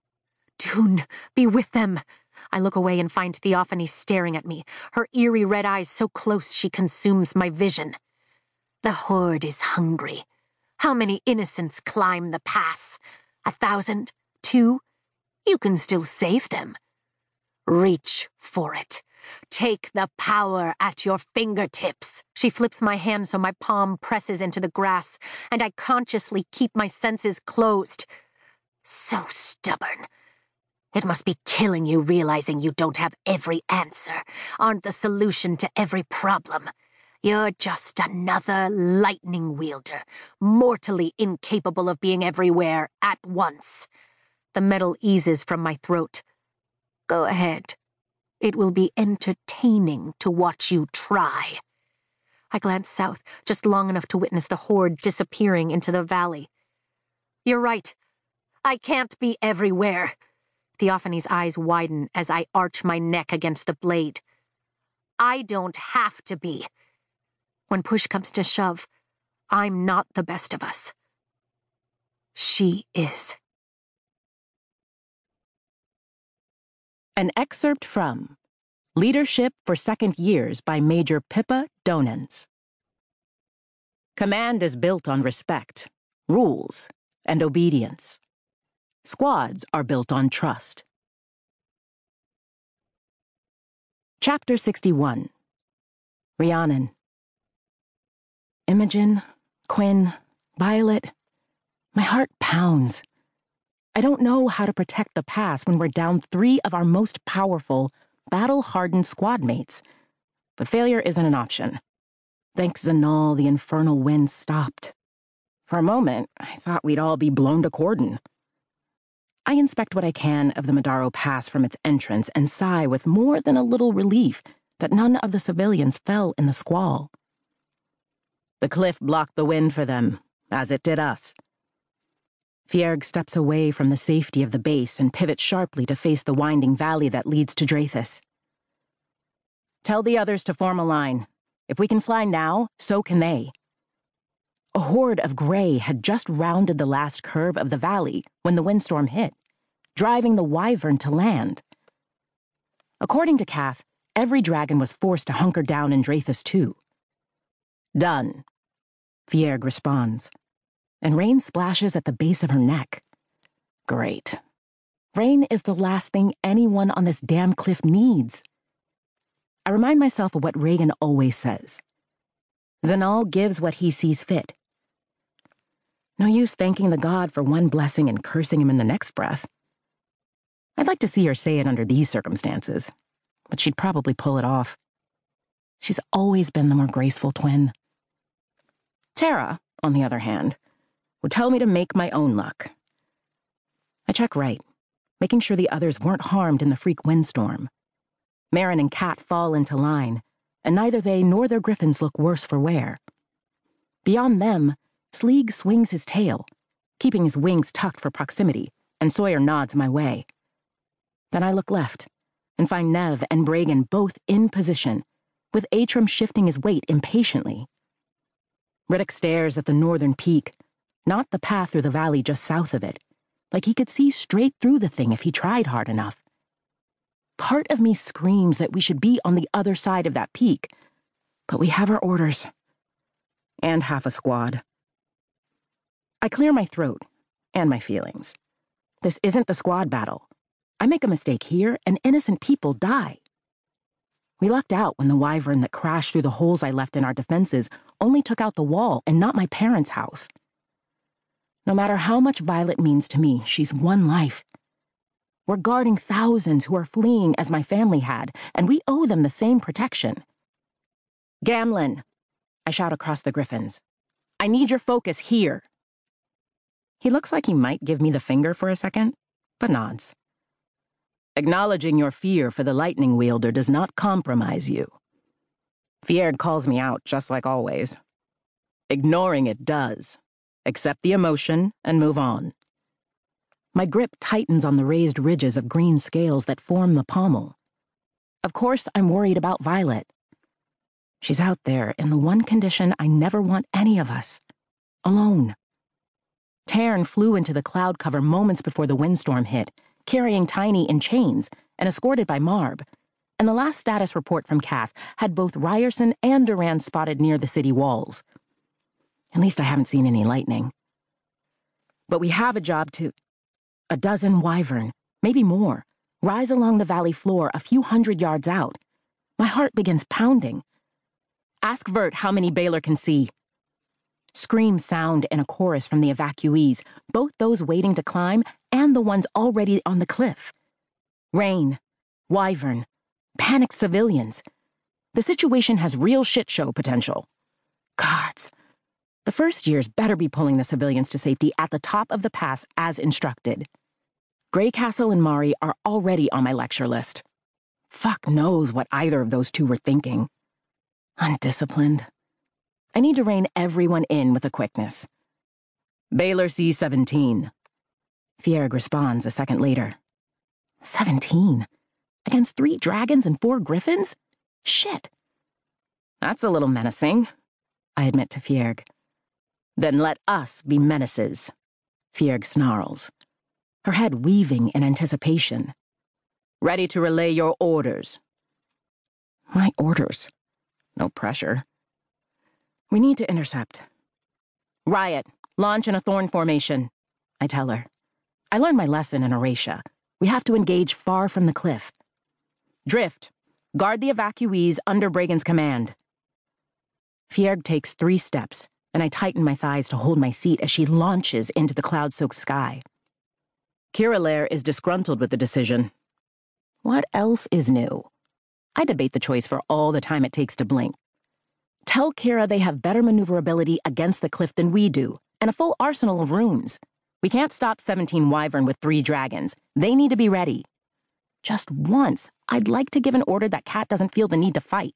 Speaker 1: Dune, be with them. I look away and find Theophany staring at me, her eerie red eyes so close she consumes my vision. "The horde is hungry. How many innocents climb the pass? 1,000? 2? You can still save them. Reach for it. Take the power at your fingertips. She flips my hand so my palm presses into the grass, and I consciously keep my senses closed. So stubborn. It must be killing you realizing you don't have every answer, aren't the solution to every problem. You're just another lightning wielder, mortally incapable of being everywhere at once. The metal eases from my throat. Go ahead. It will be entertaining to watch you try. I glance south, just long enough to witness the horde disappearing into the valley. You're right. I can't be everywhere. Theophanie's eyes widen as I arch my neck against the blade. I don't have to be. When push comes to shove, I'm not the best of us. She is.
Speaker 2: An excerpt from Leadership for Second Years by Major Pippa Donans. Command is built on respect, rules, and obedience. Squads are built on trust. Chapter 61. Rhiannon. Imogen, Quinn, Violet. My heart pounds. I don't know how to protect the pass when we're down 3 of our most powerful, battle-hardened squad mates. But failure isn't an option. Thanks Zanal, the infernal wind stopped. For a moment, I thought we'd all be blown to cordon. I inspect what I can of the Madaro Pass from its entrance and sigh with more than a little relief that none of the civilians fell in the squall. The cliff blocked the wind for them, as it did us. Fierg steps away from the safety of the base and pivots sharply to face the winding valley that leads to Drathis. Tell the others to form a line. If we can fly now, so can they. A horde of gray had just rounded the last curve of the valley when the windstorm hit, driving the Wyvern to land. According to Kath, every dragon was forced to hunker down in Drathis too. Done, Fierg responds, and rain splashes at the base of her neck. Great. Rain is the last thing anyone on this damn cliff needs. I remind myself of what Reagan always says. Zanal gives what he sees fit. No use thanking the god for one blessing and cursing him in the next breath. I'd like to see her say it under these circumstances, but she'd probably pull it off. She's always been the more graceful twin. Tara, on the other hand, would tell me to make my own luck. I check right, making sure the others weren't harmed in the freak windstorm. Marin and Kat fall into line, and neither they nor their griffins look worse for wear. Beyond them, Sleeg swings his tail, keeping his wings tucked for proximity, and Sawyer nods my way. Then I look left, and find Nev and Bragan both in position, with Atram shifting his weight impatiently. Riddick stares at the northern peak, not the path through the valley just south of it, like he could see straight through the thing if he tried hard enough. Part of me screams that we should be on the other side of that peak, but we have our orders. And half a squad. I clear my throat, and my feelings. This isn't the squad battle. I make a mistake here, and innocent people die. We lucked out when the wyvern that crashed through the holes I left in our defenses only took out the wall and not my parents' house. No matter how much Violet means to me, she's one life. We're guarding thousands who are fleeing as my family had, and we owe them the same protection. Gamlen, I shout across the griffins. I need your focus here. He looks like he might give me the finger for a second, but nods. Acknowledging your fear for the lightning wielder does not compromise you. Fierg calls me out just like always. Ignoring it does. Accept the emotion and move on. My grip tightens on the raised ridges of green scales that form the pommel. Of course, I'm worried about Violet. She's out there in the one condition I never want any of us. Alone. Tarn flew into the cloud cover moments before the windstorm hit, carrying Tiny in chains and escorted by Marb, and the last status report from Kath had both Ryerson and Durand spotted near the city walls. At least I haven't seen any lightning. But we have a job to... A dozen wyvern, maybe more, rise along the valley floor a few hundred yards out, My heart begins pounding. Ask Vert how many Baylor can see. Screams sound in a chorus from the evacuees, both those waiting to climb and the ones already on the cliff. Rain, Wyvern, panicked civilians. The situation has real shit show potential. Gods. The first years better be pulling the civilians to safety at the top of the pass as instructed. Greycastle and Mari are already on my lecture list. Fuck knows what either of those two were thinking. Undisciplined. I need to rein everyone in with a quickness. Baylor C-17. Fierg responds a second later. 17? Against 3 dragons and 4 griffins? Shit. That's a little menacing, I admit to Fierg. Then let us be menaces, Fierg snarls, her head weaving in anticipation. Ready to relay your orders. My orders? No pressure. We need to intercept. Riot, launch in a thorn formation, I tell her. I learned my lesson in Oratia. We have to engage far from the cliff. Drift, guard the evacuees under Bragan's command. Fierg takes 3 steps, and I tighten my thighs to hold my seat as she launches into the cloud-soaked sky. Kiralair is disgruntled with the decision. What else is new? I debate the choice for all the time it takes to blink. Tell Kira they have better maneuverability against the cliff than we do, and a full arsenal of runes. We can't stop 17 Wyvern with 3 dragons. They need to be ready. Just once, I'd like to give an order that Cat doesn't feel the need to fight.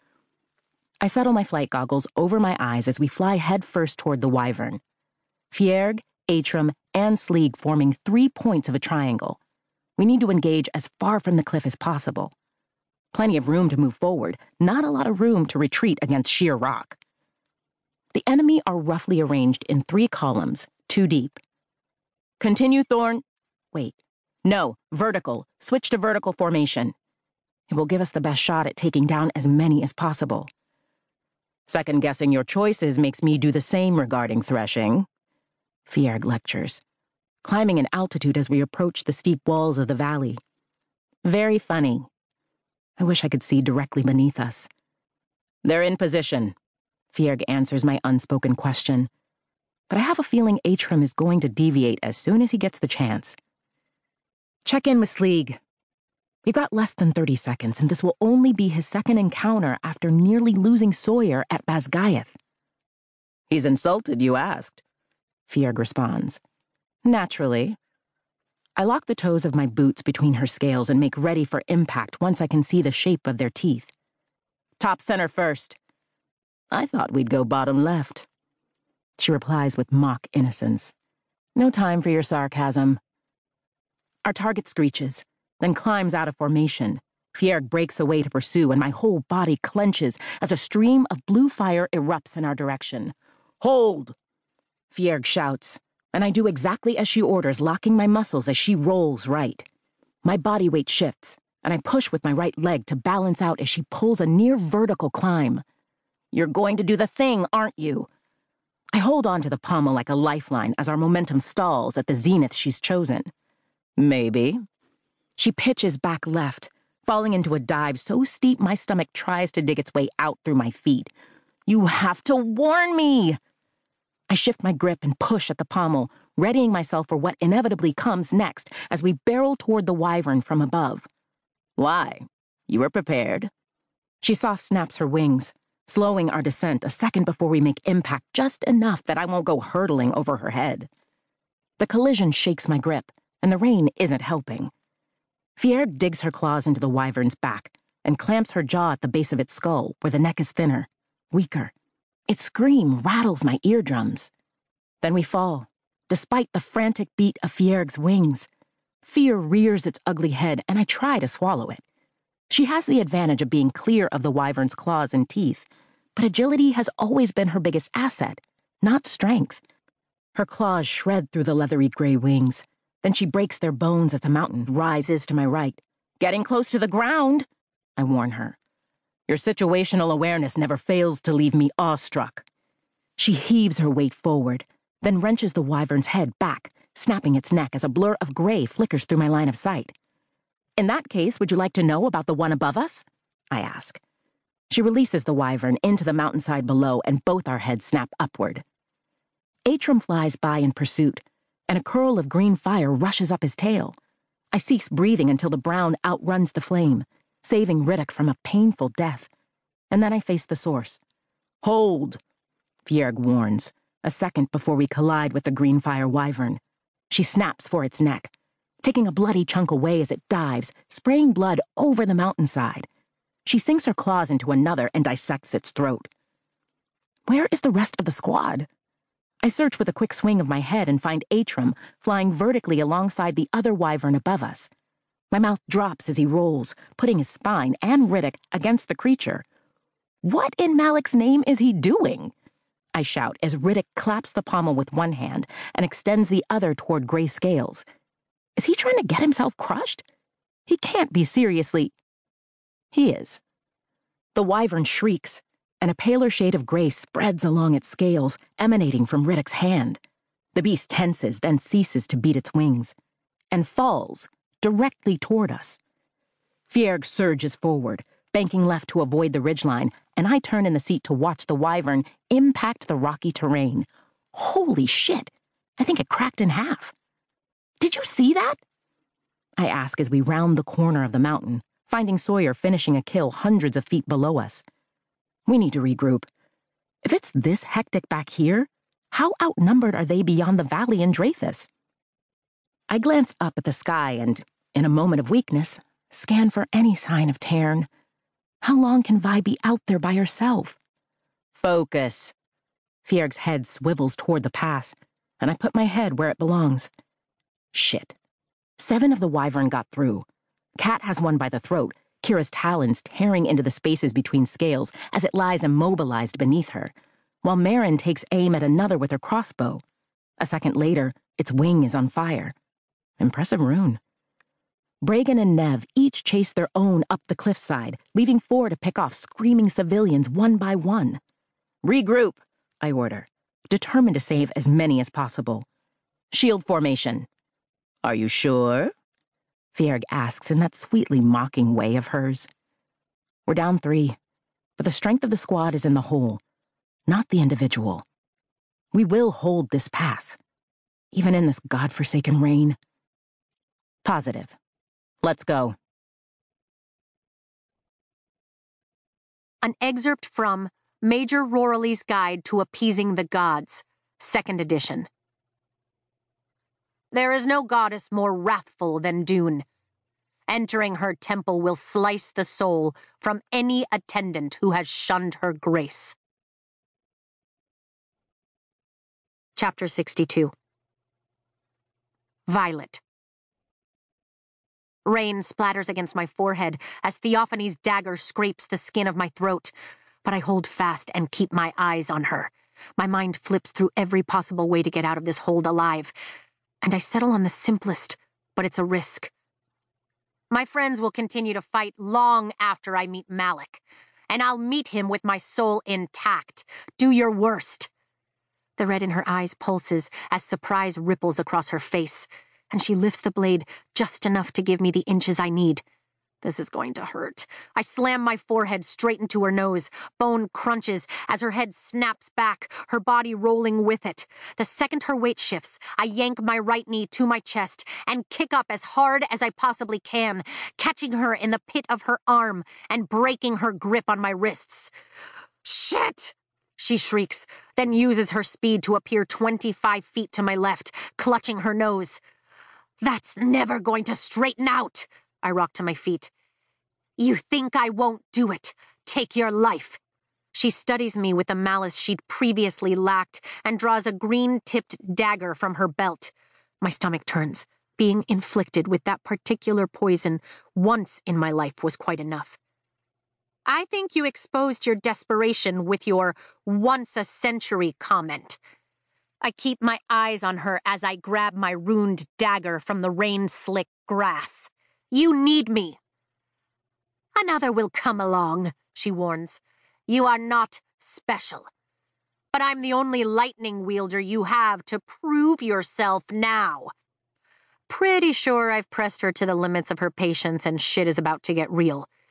Speaker 2: I settle my flight goggles over my eyes as we fly headfirst toward the Wyvern. Fierg, Atrum, and Sleeg forming 3 points of a triangle. We need to engage as far from the cliff as possible. Plenty of room to move forward, not a lot of room to retreat against sheer rock. The enemy are roughly arranged in 3 columns, 2 deep. Continue Thorn. Wait. No, vertical. Switch to vertical formation. It will give us the best shot at taking down as many as possible. Second-guessing your choices makes me do the same regarding threshing. Fierg lectures, climbing in altitude as we approach the steep walls of the valley. Very funny. I wish I could see directly beneath us. They're in position, Fierg answers my unspoken question. But I have a feeling Atrum is going to deviate as soon as he gets the chance. Check in with Sleeg. We've got less than 30 seconds, and this will only be his second encounter after nearly losing Sawyer at Basgayath. He's insulted, you asked, Fierg responds. Naturally. I lock the toes of my boots between her scales and make ready for impact once I can see the shape of their teeth. Top center first. I thought we'd go bottom left. She replies with mock innocence. No time for your sarcasm. Our target screeches, then climbs out of formation. Fierg breaks away to pursue, and my whole body clenches as a stream of blue fire erupts in our direction. Hold! Fierg shouts, and I do exactly as she orders, locking my muscles as she rolls right. My body weight shifts, and I push with my right leg to balance out as she pulls a near-vertical climb. You're going to do the thing, aren't you? I hold on to the pommel like a lifeline as our momentum stalls at the zenith she's chosen. Maybe. She pitches back left, falling into a dive so steep my stomach tries to dig its way out through my feet. You have to warn me! I shift my grip and push at the pommel, readying myself for what inevitably comes next as we barrel toward the Wyvern from above. Why? You were prepared. She soft snaps her wings, slowing our descent a second before we make impact just enough that I won't go hurtling over her head. The collision shakes my grip, and the rain isn't helping. Fierg digs her claws into the Wyvern's back and clamps her jaw at the base of its skull, where the neck is thinner, weaker. Its scream rattles my eardrums. Then we fall, despite the frantic beat of Fierg's wings. Fear rears its ugly head, and I try to swallow it. She has the advantage of being clear of the Wyvern's claws and teeth, but agility has always been her biggest asset, not strength. Her claws shred through the leathery gray wings. Then she breaks their bones as the mountain rises to my right. Getting close to the ground, I warn her. Your situational awareness never fails to leave me awestruck. She heaves her weight forward, then wrenches the Wyvern's head back, snapping its neck as a blur of gray flickers through my line of sight. In that case, would you like to know about the one above us? I ask. She releases the wyvern into the mountainside below, and both our heads snap upward. Atrum flies by in pursuit, and a curl of green fire rushes up his tail. I cease breathing until the brown outruns the flame, saving Riddick from a painful death. And then I face the source. Hold, Fjerg warns, a second before we collide with the green fire wyvern. She snaps for its neck, taking a bloody chunk away as it dives, spraying blood over the mountainside. She sinks her claws into another and dissects its throat. Where is the rest of the squad? I search with a quick swing of my head and find Atrum flying vertically alongside the other wyvern above us. My mouth drops as he rolls, putting his spine and Riddick against the creature. What in Malik's name is he doing? I shout as Riddick claps the pommel with one hand and extends the other toward Gray Scales. Is he trying to get himself crushed? He can't be seriously. He is. The wyvern shrieks, and a paler shade of gray spreads along its scales, emanating from Riddick's hand. The beast tenses, then ceases to beat its wings, and falls directly toward us. Fjerg surges forward, banking left to avoid the ridgeline, and I turn in the seat to watch the wyvern impact the rocky terrain. Holy shit! I think it cracked in half. Did you see that? I ask as we round the corner of the mountain, finding Sawyer finishing a kill hundreds of feet below us. We need to regroup. If it's this hectic back here, how outnumbered are they beyond the valley in Dreyfus? I glance up at the sky and, in a moment of weakness, scan for any sign of Tairn. How long can Vi be out there by herself? Focus. Fjerg's head swivels toward the pass, and I put my head where it belongs. Shit. 7 of the wyvern got through. Cat has one by the throat, Kira's talons tearing into the spaces between scales as it lies immobilized beneath her, while Marin takes aim at another with her crossbow. A second later, its wing is on fire. Impressive rune. Bragan and Nev each chase their own up the cliffside, leaving 4 to pick off screaming civilians one by one. Regroup, I order, determined to save as many as possible. Shield formation. Are you sure? Fjerg asks in that sweetly mocking way of hers. We're down 3, but the strength of the squad is in the whole, not the individual. We will hold this pass, even in this godforsaken rain. Positive. Let's go.
Speaker 1: An excerpt from Major Rorley's Guide to Appeasing the Gods, 2nd edition. There is no goddess more wrathful than Dune. Entering her temple will slice the soul from any attendant who has shunned her grace. Chapter 62. Violet. Rain splatters against my forehead as Theophanie's dagger scrapes the skin of my throat, but I hold fast and keep my eyes on her. My mind flips through every possible way to get out of this hold alive, and I settle on the simplest, but it's a risk. My friends will continue to fight long after I meet Malik, and I'll meet him with my soul intact. Do your worst. The red in her eyes pulses as surprise ripples across her face, and she lifts the blade just enough to give me the inches I need. This is going to hurt. I slam my forehead straight into her nose. Bone crunches as her head snaps back, her body rolling with it. The second her weight shifts, I yank my right knee to my chest and kick up as hard as I possibly can, catching her in the pit of her arm and breaking her grip on my wrists. Shit! She shrieks, then uses her speed to appear 25 feet to my left, clutching her nose. That's never going to straighten out. I rock to my feet. You think I won't do it? Take your life. She studies me with the malice she'd previously lacked and draws a green-tipped dagger from her belt. My stomach turns. Being inflicted with that particular poison once in my life was quite enough. I think you exposed your desperation with your once-a-century comment. I keep my eyes on her as I grab my runed dagger from the rain-slick grass. You need me. Another will come along, she warns. You are not special. But I'm the only lightning wielder you have to prove yourself now. Pretty sure I've pressed her to the limits of her patience and shit is about to get real.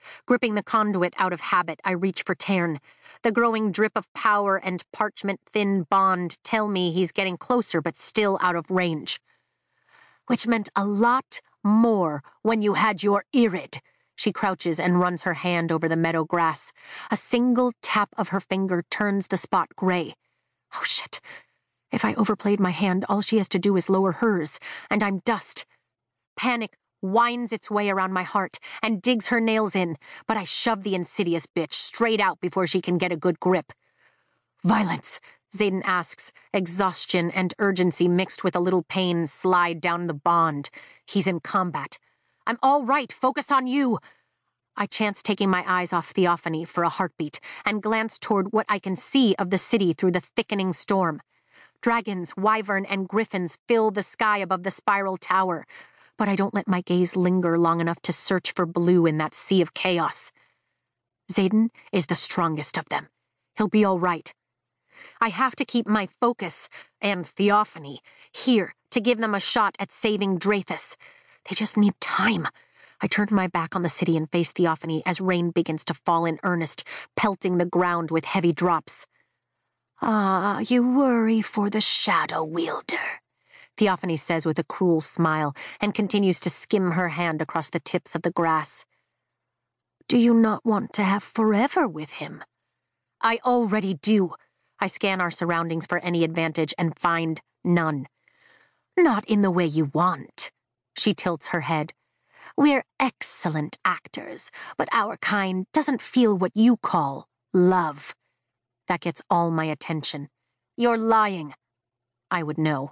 Speaker 1: Gripping the conduit out of habit, I reach for Tairn. The growing drip of power and parchment-thin bond tell me he's getting closer but still out of range. Which meant a lot more when you had your Irid. She crouches and runs her hand over the meadow grass. A single tap of her finger turns the spot gray. Oh shit. If I overplayed my hand, all she has to do is lower hers, and I'm dust. Panic winds its way around my heart and digs her nails in, but I shove the insidious bitch straight out before she can get a good grip. Violence, Xaden asks, exhaustion and urgency mixed with a little pain slide down the bond. He's in combat. I'm all right, focus on you. I chance taking my eyes off Theophany for a heartbeat and glance toward what I can see of the city through the thickening storm. Dragons, wyvern, and griffins fill the sky above the spiral tower, but I don't let my gaze linger long enough to search for blue in that sea of chaos. Xaden is the strongest of them. He'll be all right. I have to keep my focus, and Theophany, here to give them a shot at saving Drathus. They just need time. I turn my back on the city and face Theophany as rain begins to fall in earnest, pelting the ground with heavy drops. Ah, you worry for the Shadow Wielder, Theophany says with a cruel smile and continues to skim her hand across the tips of the grass. Do you not want to have forever with him? I already do. I scan our surroundings for any advantage and find none. Not in the way you want. She tilts her head. We're excellent actors, but our kind doesn't feel what you call love. That gets all my attention. You're lying. I would know.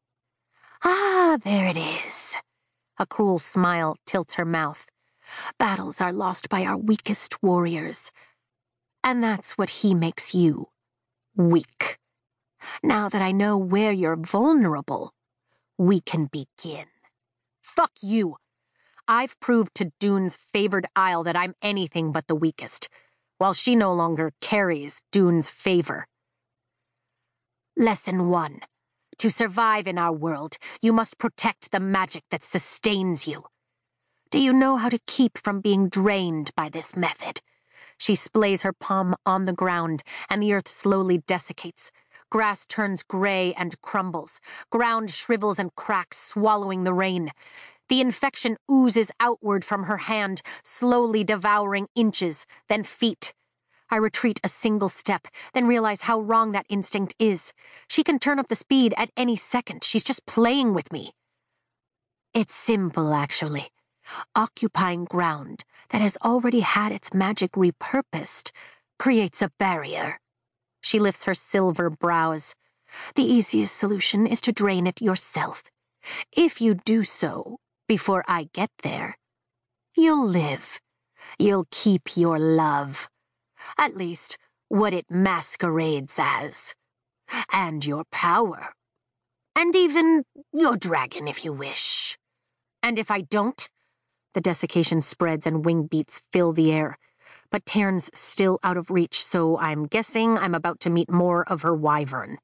Speaker 1: Ah, there it is. A cruel smile tilts her mouth. Battles are lost by our weakest warriors. And that's what he makes you. Weak. Now that I know where you're vulnerable, we can begin. Fuck you. I've proved to Dune's favored isle that I'm anything but the weakest, while she no longer carries Dune's favor. Lesson 1. To survive in our world, you must protect the magic that sustains you. Do you know how to keep from being drained by this method? She splays her palm on the ground, and the earth slowly desiccates. Grass turns gray and crumbles. Ground shrivels and cracks, swallowing the rain. The infection oozes outward from her hand, slowly devouring inches, then feet. I retreat a single step, then realize how wrong that instinct is. She can turn up the speed at any second. She's just playing with me. It's simple, actually. Occupying ground that has already had its magic repurposed creates a barrier. She lifts her silver brows. The easiest solution is to drain it yourself. If you do so before I get there, you'll live. You'll keep your love. At least, what it masquerades as. And your power. And even your dragon, if you wish. And if I don't, the desiccation spreads and wing beats fill the air. But Tairn's still out of reach, so I'm guessing I'm about to meet more of her wyvern.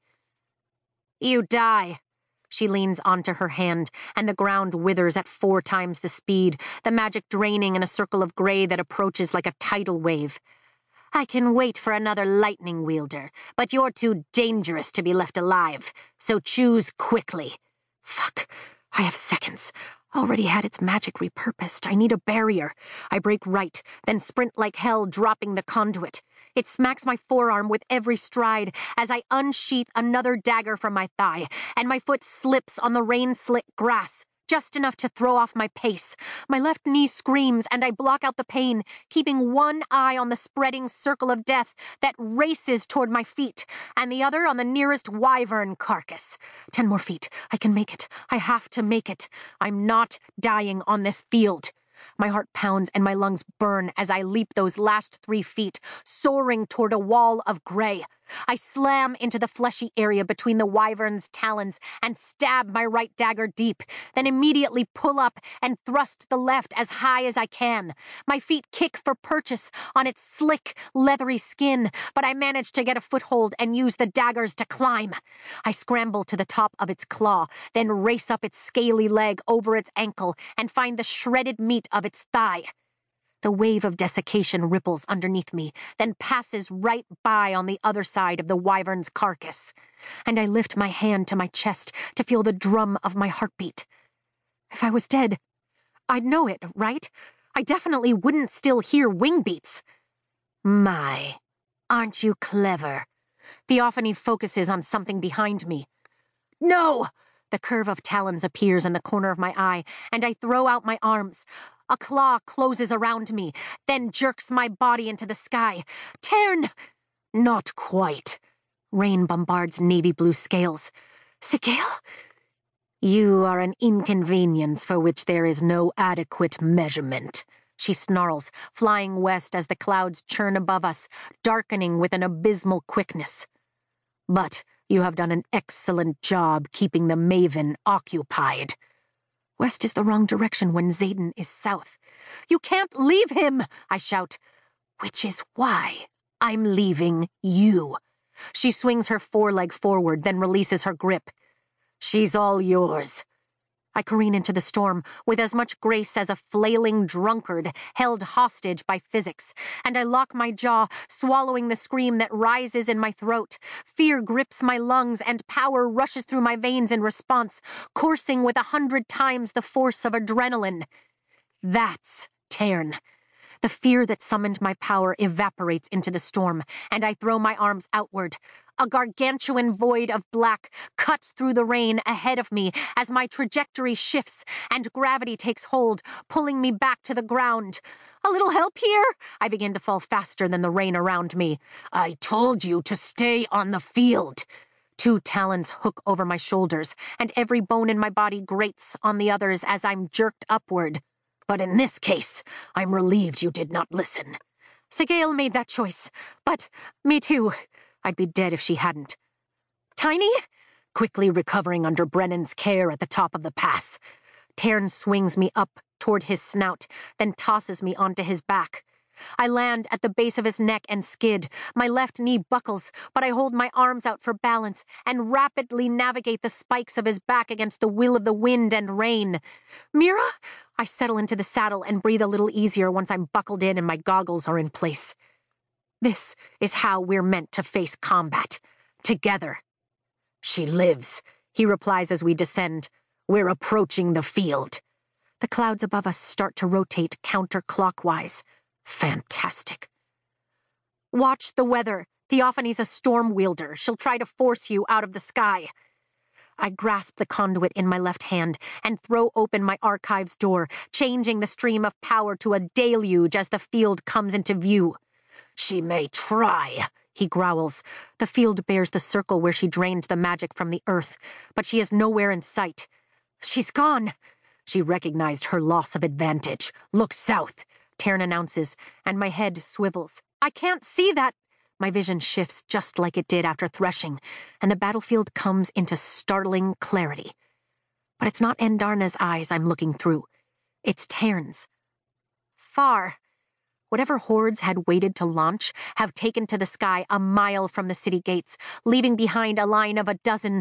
Speaker 1: You die. She leans onto her hand, and the ground withers at 4 times the speed, the magic draining in a circle of gray that approaches like a tidal wave. I can wait for another lightning wielder, but you're too dangerous to be left alive, so choose quickly. Fuck, I have seconds. Already had its magic repurposed. I need a barrier. I break right, then sprint like hell, dropping the conduit. It smacks my forearm with every stride as I unsheath another dagger from my thigh, and my foot slips on the rain-slick grass, just enough to throw off my pace. My left knee screams, and I block out the pain, keeping one eye on the spreading circle of death that races toward my feet, and the other on the nearest wyvern carcass. 10 more feet. I can make it. I have to make it. I'm not dying on this field. My heart pounds and my lungs burn as I leap those last 3 feet, soaring toward a wall of gray. I slam into the fleshy area between the wyvern's talons and stab my right dagger deep, then immediately pull up and thrust the left as high as I can. My feet kick for purchase on its slick, leathery skin, but I manage to get a foothold and use the daggers to climb. I scramble to the top of its claw, then race up its scaly leg over its ankle and find the shredded meat of its thigh. The wave of desiccation ripples underneath me, then passes right by on the other side of the wyvern's carcass. And I lift my hand to my chest to feel the drum of my heartbeat. If I was dead, I'd know it, right? I definitely wouldn't still hear wing beats. My, aren't you clever? Theophany focuses on something behind me. No! The curve of talons appears in the corner of my eye, and I throw out my arms. A claw closes around me, then jerks my body into the sky. Tern! Not quite. Rain bombards navy blue scales. Sigale? You are an inconvenience for which there is no adequate measurement, she snarls, flying west as the clouds churn above us, darkening with an abysmal quickness. But you have done an excellent job keeping the Maven occupied. West is the wrong direction when Xaden is south. You can't leave him, I shout. Which is why I'm leaving you. She swings her foreleg forward, then releases her grip. She's all yours. I careen into the storm with as much grace as a flailing drunkard held hostage by physics, and I lock my jaw, swallowing the scream that rises in my throat. Fear grips my lungs, and power rushes through my veins in response, coursing with 100 times the force of adrenaline. That's Tern. The fear that summoned my power evaporates into the storm, and I throw my arms outward. A gargantuan void of black cuts through the rain ahead of me as my trajectory shifts and gravity takes hold, pulling me back to the ground. A little help here? I begin to fall faster than the rain around me. I told you to stay on the field. Two talons hook over my shoulders, and every bone in my body grates on the others as I'm jerked upward. But in this case, I'm relieved you did not listen. Sigale made that choice, but me too. I'd be dead if she hadn't. Tiny? Quickly recovering under Brennan's care at the top of the pass. Tern swings me up toward his snout, then tosses me onto his back. I land at the base of his neck and skid. My left knee buckles, but I hold my arms out for balance and rapidly navigate the spikes of his back against the will of the wind and rain. Mira? I settle into the saddle and breathe a little easier once I'm buckled in and my goggles are in place. This is how we're meant to face combat. Together. She lives, he replies as we descend. We're approaching the field. The clouds above us start to rotate counterclockwise. Fantastic. Watch the weather. Theophany's a storm wielder. She'll try to force you out of the sky. I grasp the conduit in my left hand and throw open my archive's door, changing the stream of power to a deluge as the field comes into view. She may try, he growls. The field bears the circle where she drained the magic from the earth, but she is nowhere in sight. She's gone. She recognized her loss of advantage. Look south, Tern announces, and my head swivels. I can't see that. My vision shifts just like it did after threshing, and the battlefield comes into startling clarity. But it's not Endarna's eyes I'm looking through. It's Tern's. Far. Whatever hordes had waited to launch have taken to the sky a mile from the city gates, leaving behind a line of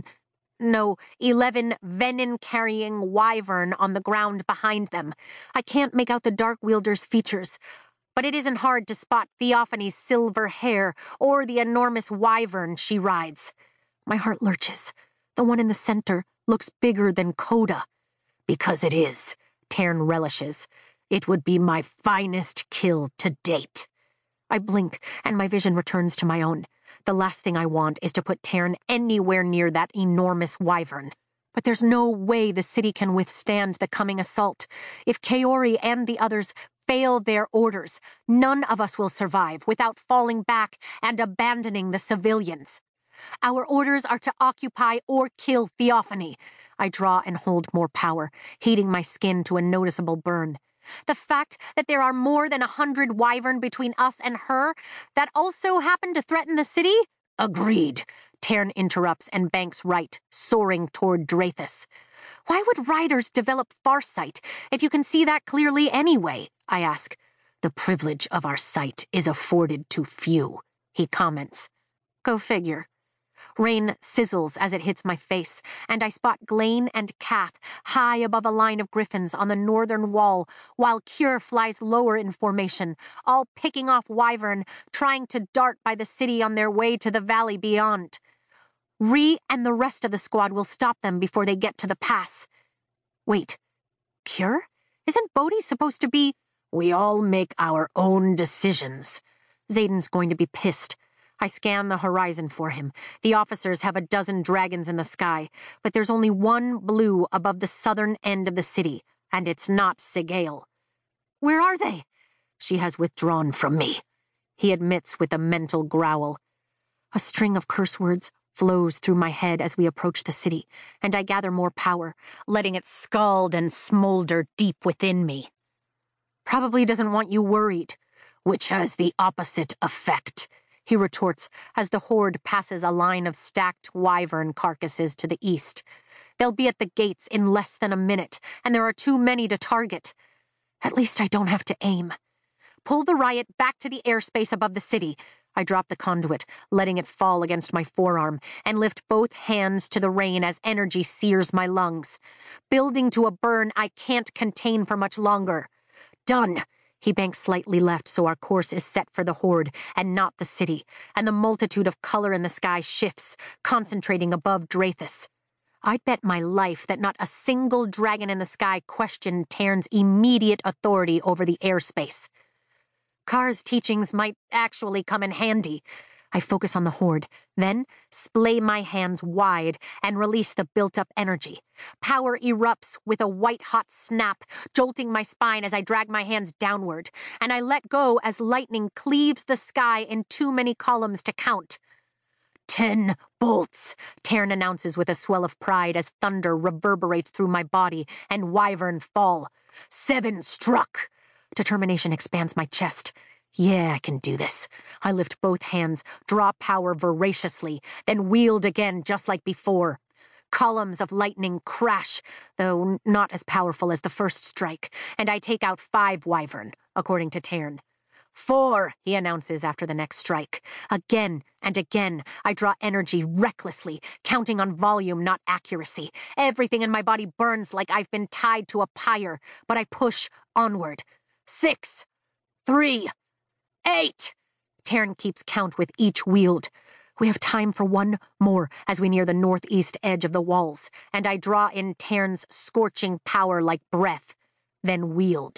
Speaker 1: 11 venom-carrying wyvern on the ground behind them. I can't make out the Dark Wielder's features, but it isn't hard to spot Theophany's silver hair or the enormous wyvern she rides. My heart lurches. The one in the center looks bigger than Coda. Because it is, Tern relishes. It would be my finest kill to date. I blink, and my vision returns to my own. The last thing I want is to put Tern anywhere near that enormous wyvern. But there's no way the city can withstand the coming assault. If Kaori and the others fail their orders, none of us will survive without falling back and abandoning the civilians. Our orders are to occupy or kill Theophany. I draw and hold more power, heating my skin to a noticeable burn. The fact that there are more than 100 wyvern between us and her that also happen to threaten the city? Agreed. Tern interrupts and banks right, soaring toward Drathus. Why would riders develop farsight if you can see that clearly anyway? I ask. The privilege of our sight is afforded to few, he comments. Go figure. Rain sizzles as it hits my face, and I spot Glaine and Kath high above a line of griffins on the northern wall, while Cure flies lower in formation, all picking off Wyvern, trying to dart by the city on their way to the valley beyond. Ree and the rest of the squad will stop them before they get to the pass. Wait, Cure? Isn't Bodhi supposed to be... We all make our own decisions. Xaden's going to be pissed. I scan the horizon for him. The officers have a dozen dragons in the sky, but there's only one blue above the southern end of the city, and it's not Sigale. Where are they? She has withdrawn from me, he admits with a mental growl. A string of curse words flows through my head as we approach the city, and I gather more power, letting it scald and smolder deep within me. Probably doesn't want you worried, which has the opposite effect, he retorts as the horde passes a line of stacked wyvern carcasses to the east. They'll be at the gates in less than a minute, and there are too many to target. At least I don't have to aim. Pull the riot back to the airspace above the city. I drop the conduit, letting it fall against my forearm, and lift both hands to the rain as energy sears my lungs, building to a burn I can't contain for much longer. Done! He banks slightly left so our course is set for the horde and not the city, and the multitude of color in the sky shifts, concentrating above Drathus. I'd bet my life that not a single dragon in the sky questioned Tairn's immediate authority over the airspace. Car's teachings might actually come in handy. I focus on the horde, then splay my hands wide and release the built-up energy. Power erupts with a white-hot snap, jolting my spine as I drag my hands downward, and I let go as lightning cleaves the sky in too many columns to count. 10 bolts, Tairn announces with a swell of pride as thunder reverberates through my body and wyvern fall. 7 struck. Determination expands my chest. Yeah, I can do this. I lift both hands, draw power voraciously, then wield again just like before. Columns of lightning crash, though not as powerful as the first strike, and I take out 5 wyvern, according to Tairn. 4, he announces after the next strike. Again and again, I draw energy recklessly, counting on volume, not accuracy. Everything in my body burns like I've been tied to a pyre, but I push onward. 6, 3, 8! Tairn keeps count with each wield. We have time for one more as we near the northeast edge of the walls, and I draw in Tairn's scorching power like breath, then wield.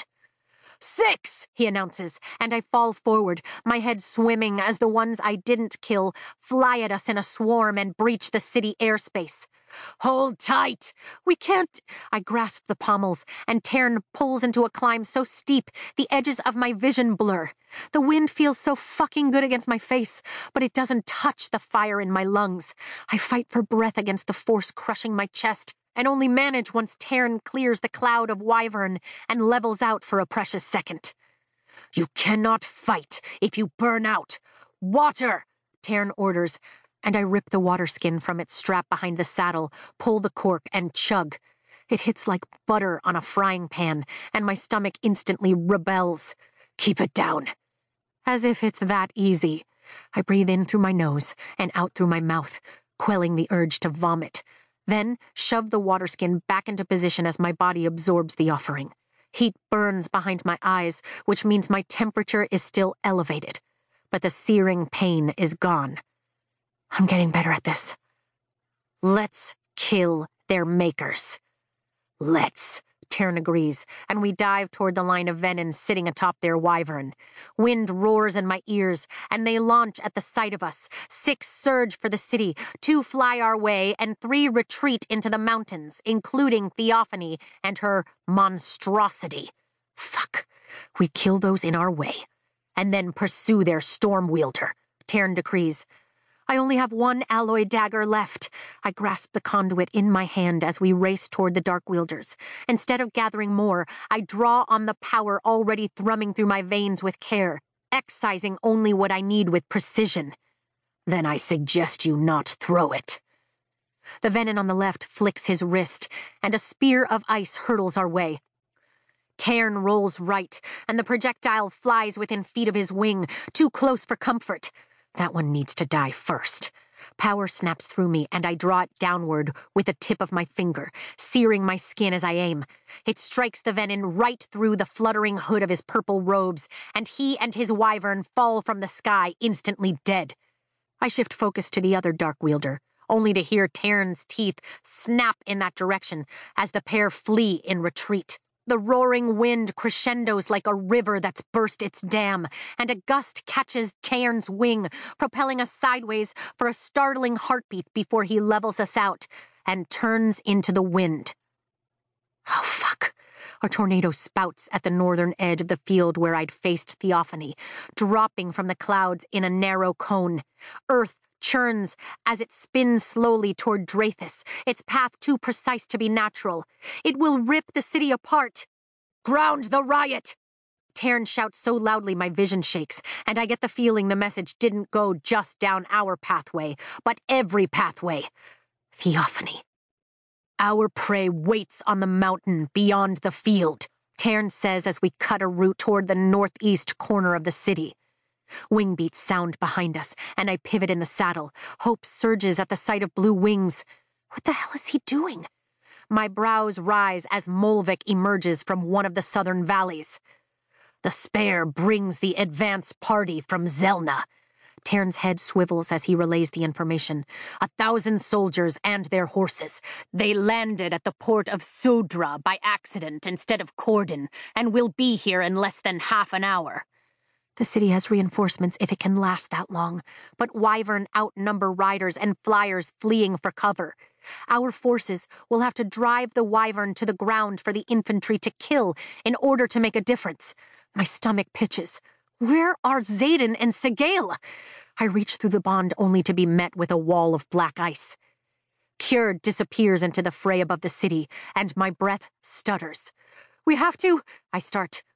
Speaker 1: 6, he announces, and I fall forward, my head swimming as the ones I didn't kill fly at us in a swarm and breach the city airspace. Hold tight! We can't... I grasp the pommels, and Tairn pulls into a climb so steep the edges of my vision blur. The wind feels so fucking good against my face, but it doesn't touch the fire in my lungs. I fight for breath against the force crushing my chest, and only manage once Tairn clears the cloud of wyvern and levels out for a precious second. You cannot fight if you burn out. Water! Tairn orders, and I rip the water skin from its strap behind the saddle, pull the cork, and chug. It hits like butter on a frying pan, and my stomach instantly rebels. Keep it down. As if it's that easy. I breathe in through my nose and out through my mouth, quelling the urge to vomit. Then shove the water skin back into position as my body absorbs the offering. Heat burns behind my eyes, which means my temperature is still elevated, but the searing pain is gone. I'm getting better at this. Let's kill their makers. Let's, Tairn agrees, and we dive toward the line of venom sitting atop their wyvern. Wind roars in my ears, and they launch at the sight of us. 6 surge for the city, 2 fly our way, and 3 retreat into the mountains, including Theophany and her monstrosity. Fuck. We kill those in our way, and then pursue their storm wielder, Tairn decrees. I only have 1 alloy dagger left. I grasp the conduit in my hand as we race toward the Dark Wielders. Instead of gathering more, I draw on the power already thrumming through my veins with care, excising only what I need with precision. Then I suggest you not throw it. The venom on the left flicks his wrist, and a spear of ice hurtles our way. Tairn rolls right, and the projectile flies within feet of his wing, too close for comfort. That one needs to die first. Power snaps through me, and I draw it downward with the tip of my finger, searing my skin as I aim. It strikes the venom right through the fluttering hood of his purple robes, and he and his wyvern fall from the sky, instantly dead. I shift focus to the other dark wielder, only to hear Taryn's teeth snap in that direction as the pair flee in retreat. The roaring wind crescendos like a river that's burst its dam, and a gust catches Taryn's wing, propelling us sideways for a startling heartbeat before he levels us out and turns into the wind. Oh, fuck. A tornado spouts at the northern edge of the field where I'd faced Theophany, dropping from the clouds in a narrow cone. Earth churns as it spins slowly toward Drathis, its path too precise to be natural. It will rip the city apart. Ground the riot! Taryn shouts so loudly my vision shakes, and I get the feeling the message didn't go just down our pathway, but every pathway. Theophany. Our prey waits on the mountain beyond the field, Taryn says as we cut a route toward the northeast corner of the city. Wing beats sound behind us, and I pivot in the saddle. Hope surges at the sight of blue wings. What the hell is he doing? My brows rise as Molvik emerges from one of the southern valleys. The spare brings the advance party from Zelna. Taryn's head swivels as he relays the information. 1,000 soldiers and their horses. They landed at the port of Sudra by accident instead of Cordon, and will be here in less than half an hour. The city has reinforcements if it can last that long, but Wyvern outnumber riders and flyers fleeing for cover. Our forces will have to drive the Wyvern to the ground for the infantry to kill in order to make a difference. My stomach pitches. Where are Xaden and Sigale? I reach through the bond only to be met with a wall of black ice. Kjerd disappears into the fray above the city, and my breath stutters. We have to, I start,